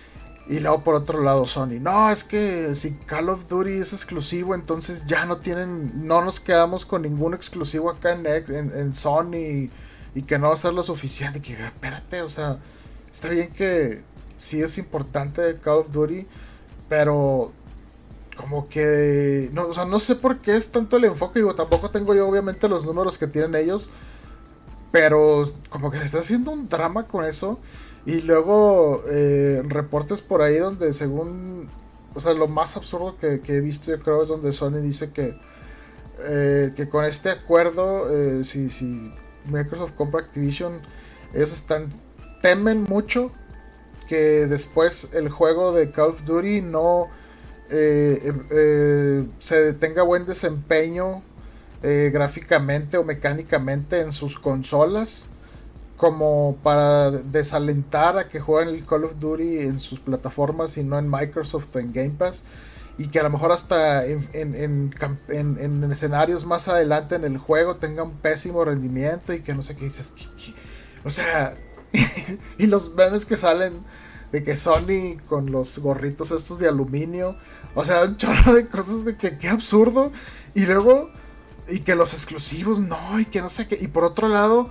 Y luego por otro lado Sony, no, es que si Call of Duty es exclusivo, entonces ya no tienen, no nos quedamos con ningún exclusivo acá en, en, en Sony y, y que no va a ser lo suficiente. Y que espérate, o sea, está bien que sí es importante Call of Duty, pero como que, no, o sea, no sé por qué es tanto el enfoque. Digo, tampoco tengo yo obviamente los números que tienen ellos, pero como que se está haciendo un drama con eso. Y luego eh, reportes por ahí donde según, o sea, lo más absurdo que, que he visto yo creo es donde Sony dice que eh, que con este acuerdo, eh, si, si Microsoft compra Activision, ellos están, temen mucho que después el juego de Call of Duty no eh, eh, eh, se tenga buen desempeño eh, gráficamente o mecánicamente en sus consolas, como para desalentar a que jueguen el Call of Duty en sus plataformas y no en Microsoft o en Game Pass, y que a lo mejor hasta en, en, en, en, en escenarios más adelante en el juego tenga un pésimo rendimiento y que no sé qué dices, ¿qué, qué? O sea, y los memes que salen de que Sony con los gorritos estos de aluminio, o sea, un chorro de cosas de que qué absurdo, y luego, y que los exclusivos no, y que no sé qué, y por otro lado,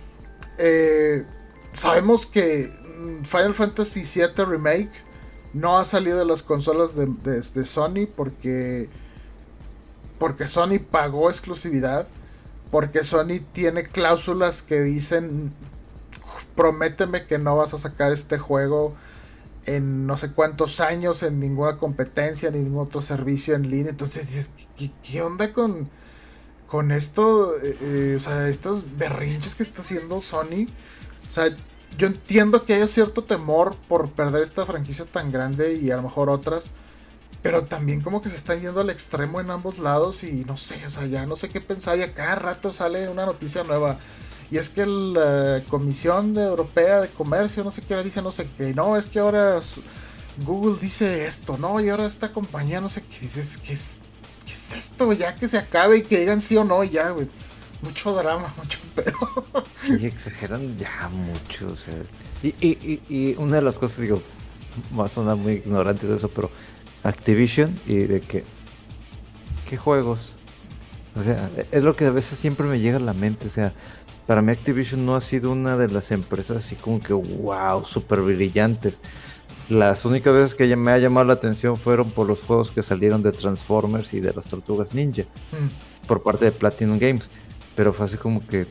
Eh, sabemos que Final Fantasy siete Remake no ha salido de las consolas de, de, de Sony porque porque Sony pagó exclusividad, porque Sony tiene cláusulas que dicen prométeme que no vas a sacar este juego en no sé cuántos años en ninguna competencia ni ningún otro servicio en línea. Entonces dices, ¿qué, qué onda con con esto, eh, eh, o sea, estos berrinches que está haciendo Sony? O sea, yo entiendo que haya cierto temor por perder esta franquicia tan grande y a lo mejor otras, pero también como que se están yendo al extremo en ambos lados y no sé, o sea, ya no sé qué pensar, y a cada rato sale una noticia nueva. Y es que la Comisión Europea de Comercio, no sé qué, dice no sé qué, no, es que ahora Google dice esto, no, y ahora esta compañía no sé qué, dices que es... ¿Qué es esto? Ya que se acabe y que digan sí o no, y ya, güey. Mucho drama, mucho pedo. Sí, exageran ya mucho, o sea. Y, y, y, y una de las cosas, digo, va a sonar muy ignorante de eso, pero Activision y de que... ¿Qué juegos? O sea, es lo que a veces siempre me llega a la mente, o sea, para mí Activision no ha sido una de las empresas así como que, wow, súper brillantes. Las únicas veces que me ha llamado la atención fueron por los juegos que salieron de Transformers y de las Tortugas Ninja mm. por parte de Platinum Games, pero fue así como que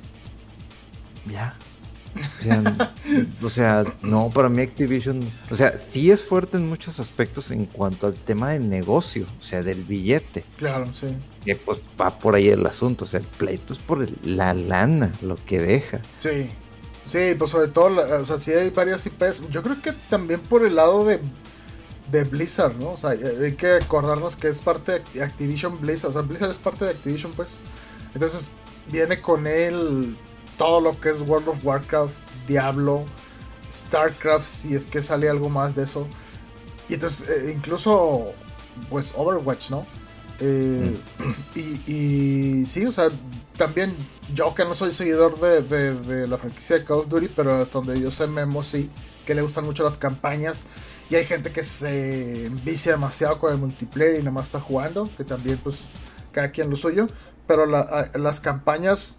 ya, o sea, o sea, no, para mí Activision, o sea, sí es fuerte en muchos aspectos en cuanto al tema de negocio, o sea, del billete. Claro, sí. Y pues va por ahí el asunto, o sea, el pleito es por el, la lana, lo que deja. Sí. Sí, pues sobre todo, o sea, sí hay varias I Pes. Yo creo que también por el lado de, de Blizzard, ¿no? O sea, hay que acordarnos que es parte de Activision Blizzard. O sea, Blizzard es parte de Activision, pues. Entonces, viene con él todo lo que es World of Warcraft, Diablo, StarCraft, si es que sale algo más de eso. Y entonces, eh, incluso, pues, Overwatch, ¿no? Eh, mm. y, y sí, o sea, también yo que no soy seguidor de, de, de la franquicia de Call of Duty, pero hasta donde yo sé, Memo sí, que le gustan mucho las campañas, y hay gente que se envicia demasiado con el multiplayer y nada más está jugando, que también pues cada quien lo suyo, pero la, las campañas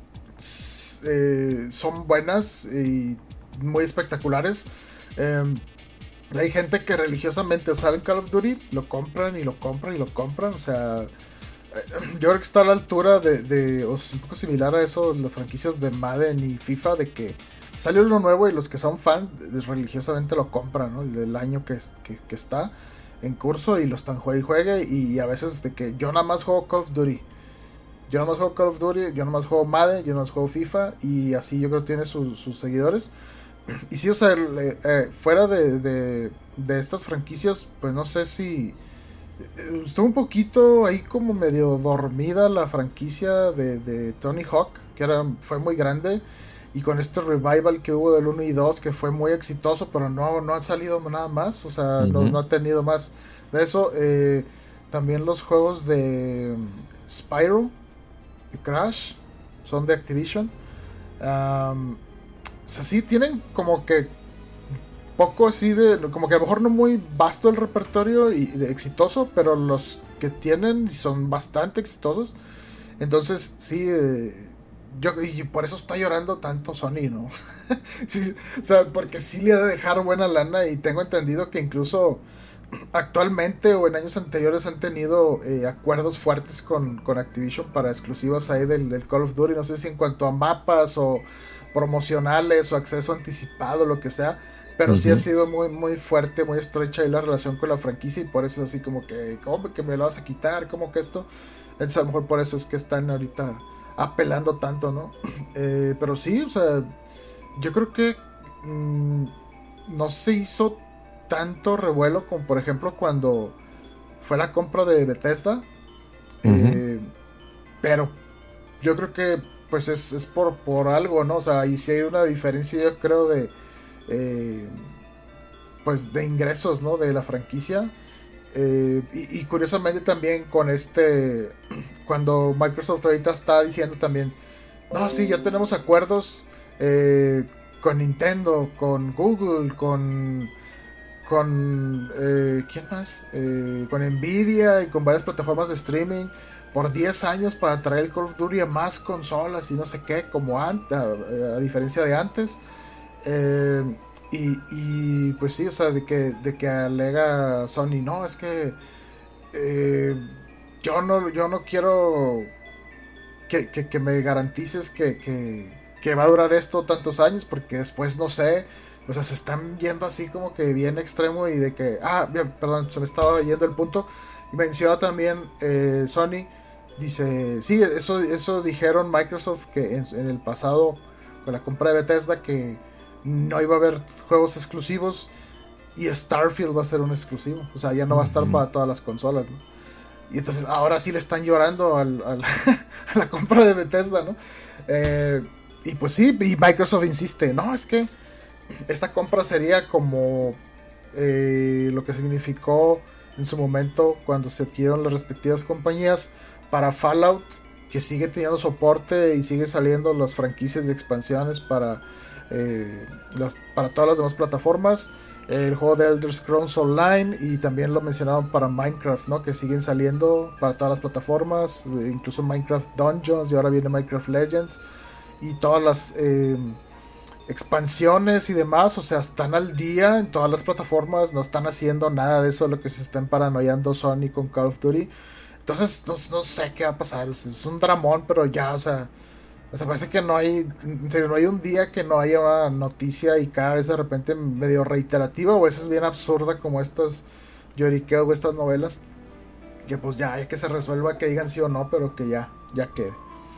eh, son buenas y muy espectaculares. eh, hay gente que religiosamente, o sea, en Call of Duty lo compran y lo compran y lo compran, o sea, yo creo que está a la altura de, de o un poco similar a eso, las franquicias de Madden y FIFA, de que salió uno nuevo y los que son fans religiosamente lo compran, ¿no? El del año que, que, que está en curso y lo están juegue y juegue, y a veces de que yo nada más juego Call of Duty, yo nada más juego Call of Duty, yo nada más juego Madden, yo nada más juego FIFA, y así yo creo que tiene su, sus seguidores. Y sí, o sea, eh, fuera de, de, de estas franquicias, pues no sé si... Estuvo un poquito ahí como medio dormida la franquicia de, de Tony Hawk, que era, fue muy grande, y con este revival que hubo del uno y dos, que fue muy exitoso, pero no, no ha salido nada más, o sea, uh-huh. no, no ha tenido más de eso. Eh, también los juegos de Spyro, de Crash, son de Activision. Um, o sea, sí tienen como que poco así de, como que a lo mejor no muy vasto el repertorio y de exitoso, pero los que tienen son bastante exitosos. Entonces, sí, eh, yo, y por eso está llorando tanto Sony, ¿no? Sí, o sea, porque sí le ha de dejar buena lana y tengo entendido que incluso actualmente o en años anteriores han tenido eh, acuerdos fuertes con, con Activision para exclusivas ahí del, del Call of Duty, no sé si en cuanto a mapas o promocionales o acceso anticipado, lo que sea, pero uh-huh. sí ha sido muy muy fuerte, muy estrecha ahí la relación con la franquicia y por eso es así como que, ¿cómo que me lo vas a quitar? ¿Cómo que esto? Entonces a lo mejor por eso es que están ahorita apelando tanto, ¿no? Eh, pero sí, o sea, yo creo que mmm, no se hizo tanto revuelo como por ejemplo cuando fue la compra de Bethesda, uh-huh. eh, pero yo creo que pues es, es por, por algo, ¿no? O sea, ahí sí hay una diferencia, yo creo, de eh, pues de ingresos, ¿no? De la franquicia. Eh, y, y curiosamente también con este, cuando Microsoft ahorita está diciendo también, no, sí, ya tenemos acuerdos eh, con Nintendo, con Google, con con eh, ¿quién más? Eh, con Nvidia y con varias plataformas de streaming por diez años para traer el Call of Duty a más consolas y no sé qué, como antes, a, a diferencia de antes. Eh, y, y pues sí, o sea, de que, de que alega Sony, no, es que eh, yo no yo no quiero que, que, que me garantices que, que, que va a durar esto tantos años, porque después no sé. O sea, se están yendo así como que bien extremo y de que... Ah, bien, perdón, se me estaba yendo el punto. Y menciona también eh, Sony. Dice, sí, eso, eso dijeron Microsoft que en, en el pasado, con la compra de Bethesda, que no iba a haber juegos exclusivos. Y Starfield va a ser un exclusivo. O sea, ya no va a estar uh-huh. para todas las consolas, ¿no? Y entonces ahora sí le están llorando al, al, a la compra de Bethesda, ¿no? Eh, y pues sí, y Microsoft insiste, no, es que esta compra sería como eh, lo que significó en su momento cuando se adquirieron las respectivas compañías para Fallout, que sigue teniendo soporte y sigue saliendo las franquicias de expansiones para, eh, las, para todas las demás plataformas. El juego de Elder Scrolls Online, y también lo mencionaron para Minecraft, ¿no? Que siguen saliendo para todas las plataformas, incluso Minecraft Dungeons, y ahora viene Minecraft Legends, y todas las eh, expansiones y demás, o sea, están al día en todas las plataformas, no están haciendo nada de eso de lo que se están paranoiando Sony con Call of Duty. Entonces no, no sé qué va a pasar, es un dramón, pero ya, o sea, o sea, parece que no hay, en serio, no hay un día que no haya una noticia y cada vez de repente medio reiterativa o a veces bien absurda como estas lloriqueos o estas novelas, que pues ya, ya que se resuelva, que digan sí o no, pero que ya, ya quede.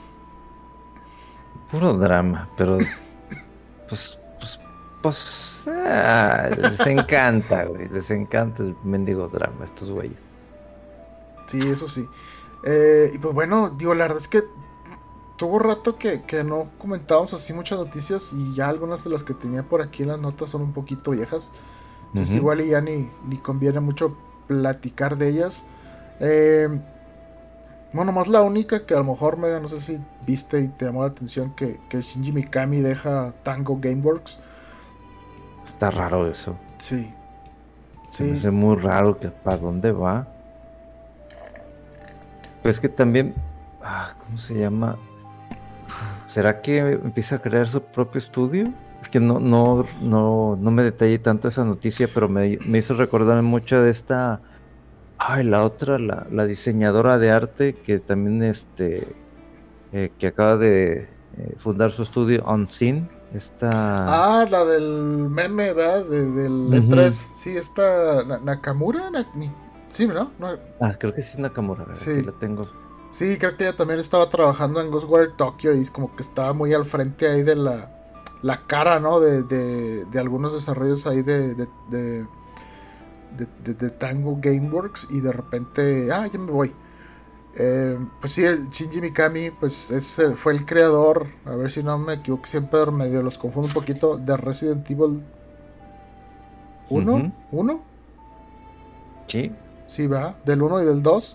Puro drama, pero pues, pues, pues, ah, les encanta, güey, les encanta el mendigo drama, estos güeyes. Sí, eso sí. Eh, y pues bueno, digo, la verdad es que tuvo rato que, que no comentábamos así muchas noticias y ya algunas de las que tenía por aquí en las notas son un poquito viejas. Entonces uh-huh. igual y ya ni, ni conviene mucho platicar de ellas. Eh, bueno, más la única que a lo mejor, Mega, no sé si viste y te llamó la atención que, que Shinji Mikami deja Tango Gameworks. Está raro eso. Sí. Se me hace muy raro que para dónde va. Pero es que también, ah, ¿cómo se llama? ¿Será que empieza a crear su propio estudio? Es que no, no, no, no me detallé tanto esa noticia, pero me, me hizo recordar mucho de esta, ay, la otra, la, la diseñadora de arte que también, este, eh, que acaba de eh, fundar su estudio Unseen. Esta... Ah, la del meme, ¿verdad? De, del uh-huh. E tres. Sí, esta Nakamura, Na, sí, ¿no? no. Ah, creo que sí es Nakamura, ¿verdad? Sí. Aquí la tengo. Sí, creo que ella también estaba trabajando en Ghostwire Tokyo y es como que estaba muy al frente ahí de la, la cara, ¿no? De, de, de algunos desarrollos ahí de de, de, de, de, de Tango Gameworks y de repente, ah, ya me voy. Eh, pues sí, el Shinji Mikami pues es, fue el creador, a ver si no me equivoco, siempre medio los confundo un poquito, de Resident Evil uno, uh-huh. ¿uno? Sí. Sí, va, del uno y del dos.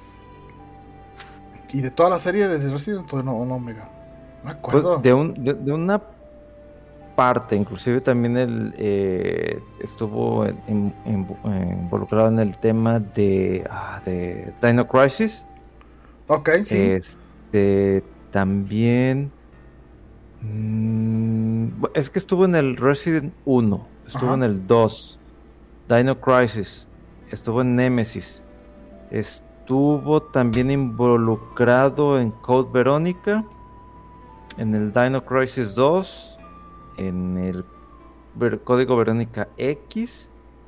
Y de toda la serie de Resident Evil, no, no, Mega. No me acuerdo. Pues de, un, de, de una parte, inclusive también él eh, estuvo en, en, en, involucrado en el tema de, ah, de Dino Crisis. Ok, sí. Este, también mmm, es que estuvo en el Resident uno, estuvo Ajá. en el dos, Dino Crisis, estuvo en Nemesis, estuvo también involucrado en Code Verónica, en el Dino Crisis dos, en el Ver- Código Verónica X.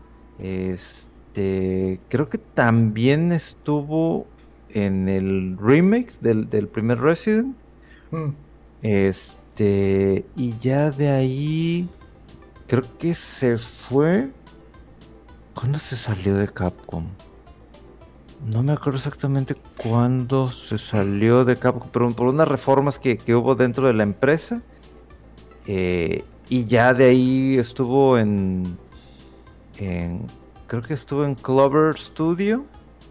Este, creo que también estuvo en el remake del, del primer Resident. Mm. Este, y ya de ahí creo que se fue. ¿Cuándo se salió de Capcom? No me acuerdo exactamente cuándo se salió de Capcom, pero por unas reformas que, que hubo dentro de la empresa. Eh, y ya de ahí estuvo en, en. Creo que estuvo en Clover Studio.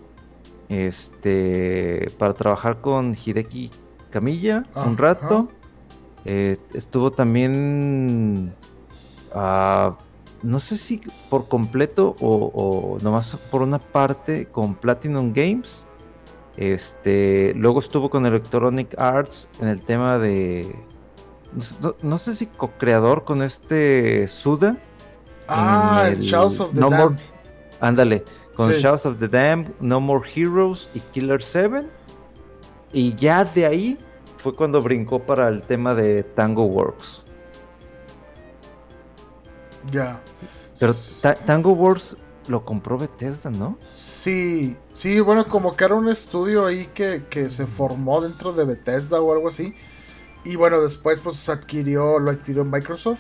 Este. Para trabajar con Hideki Kamiya ah, un rato. Ah. Eh, estuvo también. Uh, no sé si por completo o, o nomás por una parte con Platinum Games. Este, luego estuvo con Electronic Arts en el tema de, no, no sé si co-creador con este Suda. Ah, el Shadows of the no Damned. Ándale, con sí. Shadows of the Damned, No More Heroes y Killer seven. Y ya de ahí fue cuando brincó para el tema de Tango Works. Ya. Pero ta- Tango Wars lo compró Bethesda, ¿no? Sí, sí, bueno, como que era un estudio ahí que, que se formó dentro de Bethesda o algo así. Y bueno, después pues adquirió, lo adquirió Microsoft.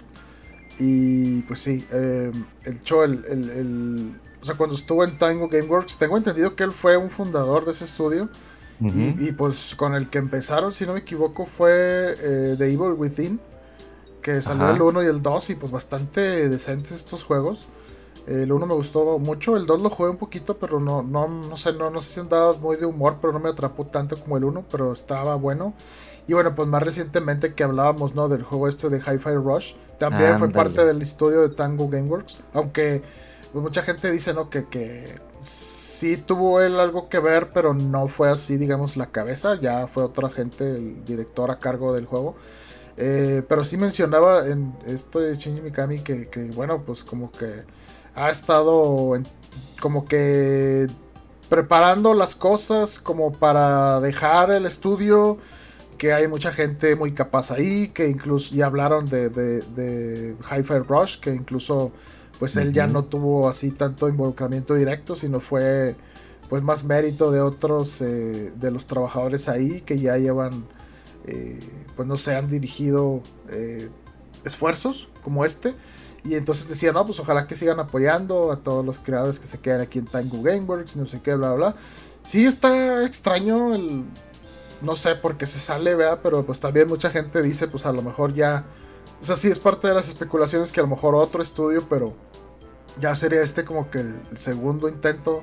Y pues sí, eh, el show, el, el, el, o sea, cuando estuvo en Tango Gameworks, tengo entendido que él fue un fundador de ese estudio. Uh-huh. y, y pues con el que empezaron, si no me equivoco, fue eh, The Evil Within. Que salió Ajá. el uno y el dos y pues bastante decentes estos juegos. El uno me gustó mucho, el dos lo jugué un poquito, pero no, no, no sé, no, no sé si andaba muy de humor, pero no me atrapó tanto como el uno, pero estaba bueno. Y bueno, pues más recientemente que hablábamos, ¿no? Del juego este de Hi-Fi Rush, también Ándale. fue parte del estudio de Tango Gameworks, aunque pues, mucha gente dice, ¿no? Que, que sí tuvo él algo que ver, pero no fue así, digamos, la cabeza, ya fue otra gente, el director a cargo del juego. Eh, pero sí mencionaba en esto de Shinji Mikami que, que bueno, pues como que ha estado en, como que preparando las cosas como para dejar el estudio, que hay mucha gente muy capaz ahí, que incluso ya hablaron de, de, de Hi-Fi Rush, que incluso pues uh-huh. él ya no tuvo así tanto involucramiento directo, sino fue pues más mérito de otros eh, de los trabajadores ahí que ya llevan Eh, pues no se han dirigido eh, esfuerzos como este, y entonces decía, no, pues ojalá que sigan apoyando a todos los creadores que se quedan aquí en Tango Gameworks, no sé qué, bla, bla, bla. Sí está extraño el, no sé por qué se sale, ¿verdad? Pero pues también mucha gente dice, pues a lo mejor ya, o sea, sí es parte de las especulaciones que a lo mejor otro estudio, pero ya sería este como que el, el segundo intento.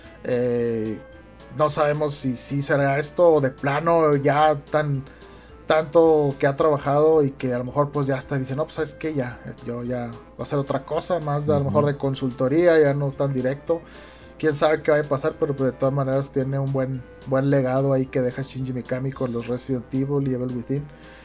eh, no sabemos si, si será esto o de plano ya tan tanto que ha trabajado y que a lo mejor pues ya está diciendo, no, pues sabes que ya, yo ya voy a hacer otra cosa, más de, uh-huh. a lo mejor de consultoría, ya no tan directo, quién sabe qué va a pasar, pero pues de todas maneras tiene un buen, buen legado ahí que deja Shinji Mikami con los Resident Evil y Evil Within,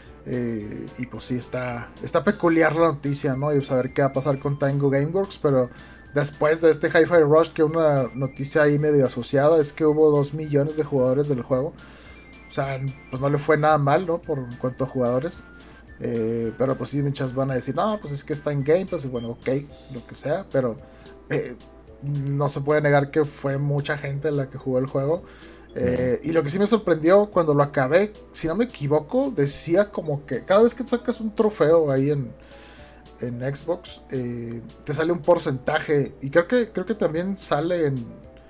eh, y pues sí, está, está peculiar la noticia, ¿no? Y saber qué va a pasar con Tango Gameworks, pero después de este Hi-Fi Rush, que una noticia ahí medio asociada es que hubo dos millones de jugadores del juego. O sea, pues no le fue nada mal, ¿no? Por en cuanto a jugadores. Eh, pero pues sí, muchas van a decir, no, pues es que está en Game Pass. Y bueno, ok, lo que sea. Pero eh, no se puede negar que fue mucha gente la que jugó el juego. Eh, y lo que sí me sorprendió cuando lo acabé, si no me equivoco, decía como que cada vez que sacas un trofeo ahí en, en Xbox, eh, te sale un porcentaje. Y creo que, creo que también sale en...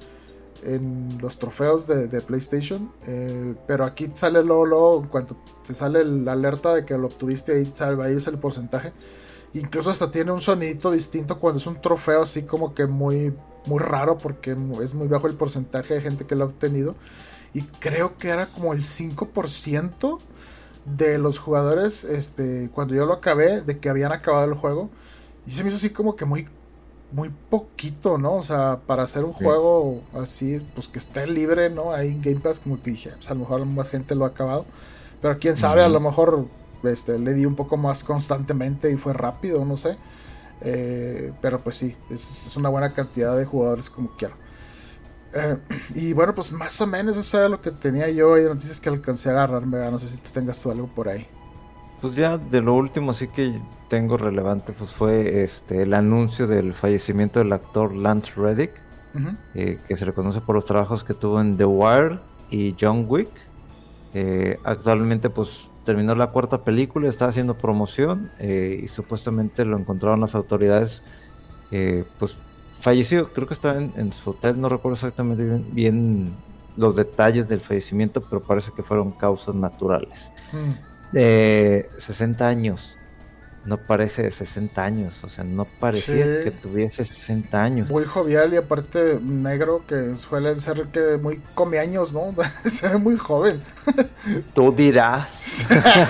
en los trofeos de, de PlayStation, eh, pero aquí sale luego, luego, en cuanto te sale la alerta de que lo obtuviste, ahí sale, ahí es el porcentaje, incluso hasta tiene un sonidito distinto cuando es un trofeo así como que muy, muy raro, porque es muy bajo el porcentaje de gente que lo ha obtenido, y creo que era como el cinco por ciento de los jugadores, este, cuando yo lo acabé, de que habían acabado el juego, y se me hizo así como que muy, muy poquito, ¿no? O sea, para hacer un sí. juego así, pues que esté libre, ¿no? Ahí en Game Pass, como que dije, pues a lo mejor más gente lo ha acabado, pero quién sabe, uh-huh. a lo mejor este, le di un poco más constantemente y fue rápido, no sé. Eh, pero pues sí, es, es una buena cantidad de jugadores como quiera. Eh, y bueno, pues más o menos eso era lo que tenía yo y de noticias que alcancé a agarrarme. No sé si tú tengas tú algo por ahí. Pues ya de lo último sí que tengo relevante, pues fue este el anuncio del fallecimiento del actor Lance Reddick, uh-huh. eh, que se le conoce por los trabajos que tuvo en The Wire y John Wick. Eh, actualmente pues terminó la cuarta película, estaba haciendo promoción eh, y supuestamente lo encontraron las autoridades eh, pues fallecido, creo que estaba en, en su hotel, no recuerdo exactamente bien, bien los detalles del fallecimiento, pero parece que fueron causas naturales. Mm. De sesenta años, no parece de sesenta años, o sea, no parecía sí. que tuviese sesenta años. Muy jovial y aparte negro, que suelen ser que muy come años, ¿no? Se ve muy joven. Tú dirás.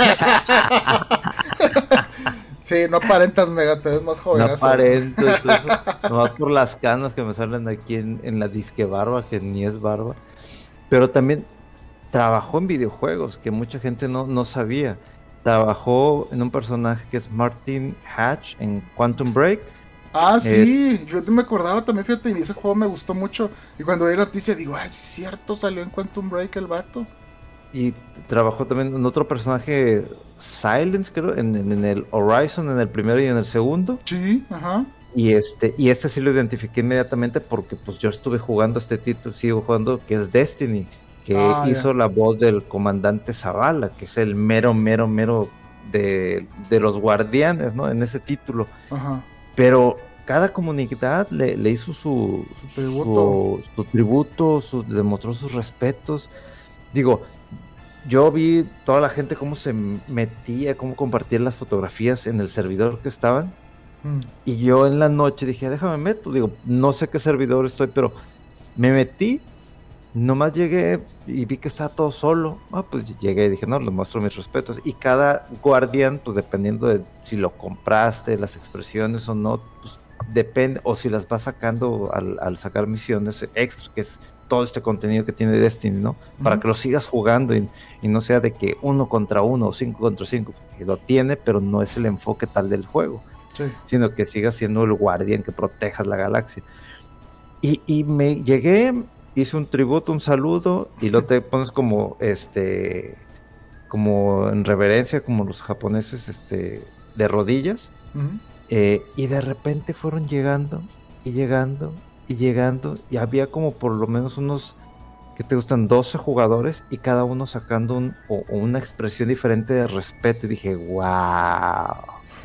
Sí, no aparentas, Mega, te ves más joven. No aparento, entonces, nomás por las canas que me salen aquí en, en la disque barba, que ni es barba. Pero también trabajó en videojuegos, que mucha gente no, no sabía. Trabajó en un personaje que es Martin Hatch en Quantum Break. Ah, sí, eh, yo me acordaba también, fíjate, y ese juego me gustó mucho. Y cuando vi la noticia digo, ah, es cierto, salió en Quantum Break el vato. Y trabajó también en otro personaje, Silence, creo, en, en, en el Horizon, en el primero y en el segundo. Sí, ajá. Y este, y este sí lo identifiqué inmediatamente porque pues yo estuve jugando este título, sigo jugando, que es Destiny, que ah, hizo yeah. la voz del comandante Zavala, que es el mero, mero, mero de, de los guardianes, ¿no? En ese título. Ajá. Pero cada comunidad le, le hizo su, su tributo, su, su tributo, su, demostró sus respetos. Digo, yo vi toda la gente cómo se metía, cómo compartía las fotografías en el servidor que estaban. Mm. Y yo en la noche dije, déjame meto. Digo, no sé qué servidor estoy, pero me metí. Nomás llegué y vi que estaba todo solo. Ah, pues llegué y dije, no, les muestro mis respetos. Y cada guardián, pues dependiendo de si lo compraste, las expresiones o no, pues depende, o si las vas sacando al, al sacar misiones extra, que es todo este contenido que tiene Destiny, ¿no? Uh-huh. Para que lo sigas jugando y, y no sea de que uno contra uno o cinco contra cinco, que lo tiene, pero no es el enfoque tal del juego, sí. Sino que sigas siendo el guardián que protejas la galaxia. Y, y me llegué, hice un tributo, un saludo, y lo te pones como, este, como en reverencia, como los japoneses, este, de rodillas, uh-huh. eh, y de repente fueron llegando, y llegando, y llegando, y había como por lo menos unos, que te gustan, doce jugadores, y cada uno sacando un, o, o una expresión diferente de respeto, y dije, wow.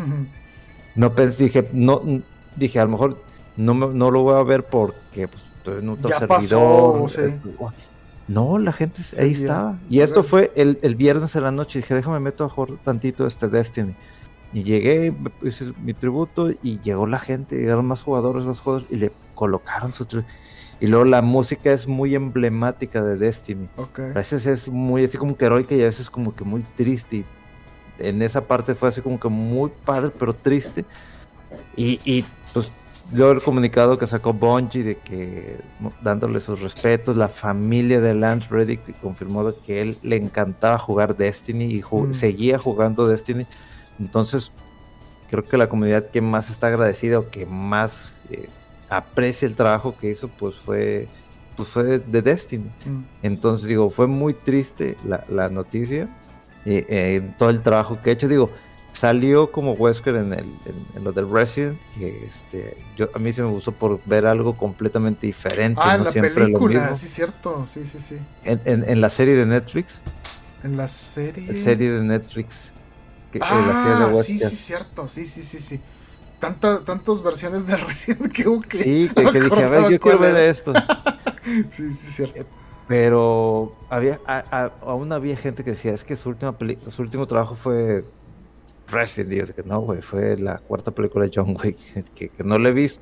No pensé, dije, no, dije, a lo mejor no, me, no lo voy a ver porque pues, estoy en otro ya servidor. Pasó, sí. No, la gente sí, ahí estaba. Y esto fue el, el viernes en la noche, dije, déjame meto a jugar tantito este Destiny. Y llegué, hice mi tributo y llegó la gente, llegaron más jugadores, más jugadores, y le colocaron su tributo. Y luego la música es muy emblemática de Destiny. Okay. A veces es muy así como que heroica y a veces como que muy triste. Y en esa parte fue así como que muy padre, pero triste. Y, y pues luego el comunicado que sacó Bungie de que dándole sus respetos, la familia de Lance Reddick confirmó de que él le encantaba jugar Destiny y ju- mm. seguía jugando Destiny. Entonces creo que la comunidad que más está agradecida o que más eh, aprecia el trabajo que hizo pues fue pues fue de Destiny. Mm. Entonces digo, fue muy triste la, la noticia, eh, eh, todo el trabajo que he hecho. Digo, salió como Wesker en, el, en, en lo del Resident, que este, yo, a mí se me gustó por ver algo completamente diferente. Ah, no en la siempre película, lo mismo. sí, cierto, sí, sí, sí. En, en, en la serie de Netflix. En la serie... La serie de Netflix. Que, ah, la serie de sí, sí, cierto, sí, sí, sí, sí. Tanta, tantas versiones de Resident que hubo que... Sí, que, que dije, a ver, yo quiero ver esto. Sí, sí, cierto. Pero había, a, a, aún había gente que decía, es que su, última peli- su último trabajo fue Resident Evil. Que no, güey, fue la cuarta película de John Wick, que, que no la he visto,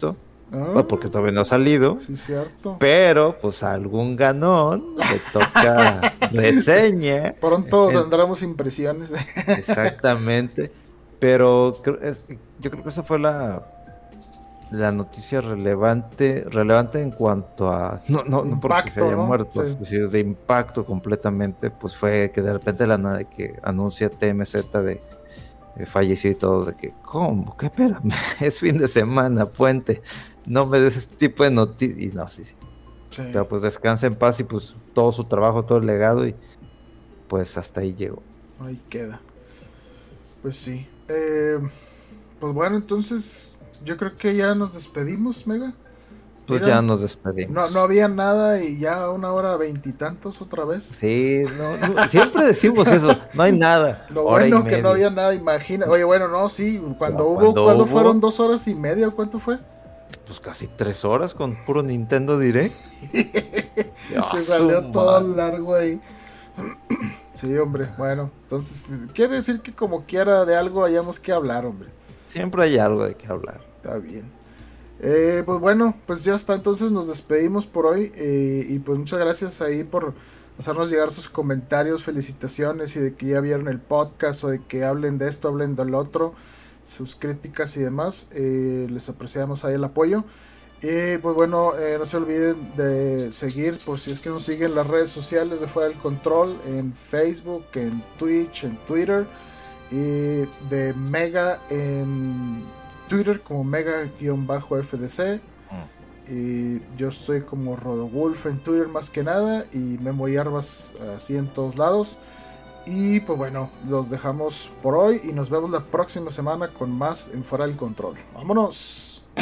Ah, bueno, porque todavía no ha salido. Sí, cierto. Pero, pues, a algún ganón le toca reseña. Pronto En- tendremos impresiones. Exactamente. Pero creo- es- yo creo que esa fue la, la noticia relevante, relevante en cuanto a, no, no, no porque se Impacto, haya ¿no? muerto, Sí. sino de impacto completamente, pues fue que de repente la nada de que anuncia T M Z de eh, fallecido y todo, de que, ¿cómo? ¿Qué? Espérame, es fin de semana, puente, no me des este tipo de noticias, y no, sí, sí, Sí. pero pues descansa en paz y pues todo su trabajo, todo el legado y pues hasta ahí llegó. Ahí queda. Pues sí. Eh, pues bueno, entonces yo creo que ya nos despedimos, Mega. Pues Mira, ya nos despedimos. No, no había nada y ya una hora veintitantos otra vez. Sí, no, no, siempre decimos eso, no hay nada. Lo hora y bueno que no media. había nada, imagina. Oye, bueno, no, sí, cuando No, hubo, cuando cuando hubo- fueron dos horas y media, ¿cuánto fue? Pues casi tres horas con puro Nintendo Direct. Ah, Que salió su todo madre. largo ahí. Sí, hombre, bueno, entonces quiere decir que como quiera de algo hayamos que hablar, hombre. Siempre hay algo de qué hablar. Está bien. Eh, pues bueno, pues ya está, entonces nos despedimos por hoy eh, y pues muchas gracias ahí por hacernos llegar sus comentarios, felicitaciones y de que ya vieron el podcast o de que hablen de esto, hablen del otro, sus críticas y demás. Eh, les apreciamos ahí el apoyo. Y pues bueno, eh, no se olviden de seguir, por si es que nos siguen las redes sociales de Fuera del Control, en Facebook, en Twitch, en Twitter, y de Mega en Twitter como Mega-F D C. Y yo estoy como Rodowulf en Twitter más que nada, y Memo Hierbas así en todos lados. Y pues bueno, los dejamos por hoy y nos vemos la próxima semana con más en Fuera del Control. ¡Vámonos!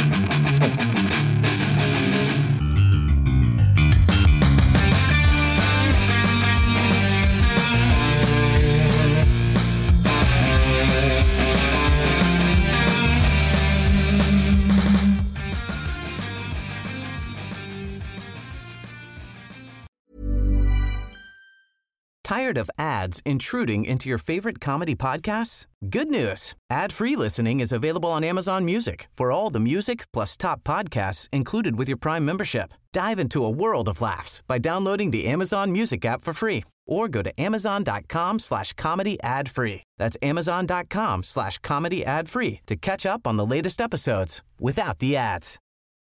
Tired of ads intruding into your favorite comedy podcasts? Good news. Ad-free listening is available on Amazon Music for all the music plus top podcasts included with your Prime membership. Dive into a world of laughs by downloading the Amazon Music app for free or go to amazon.com slash comedy ad free. That's amazon.com slash comedy ad free to catch up on the latest episodes without the ads.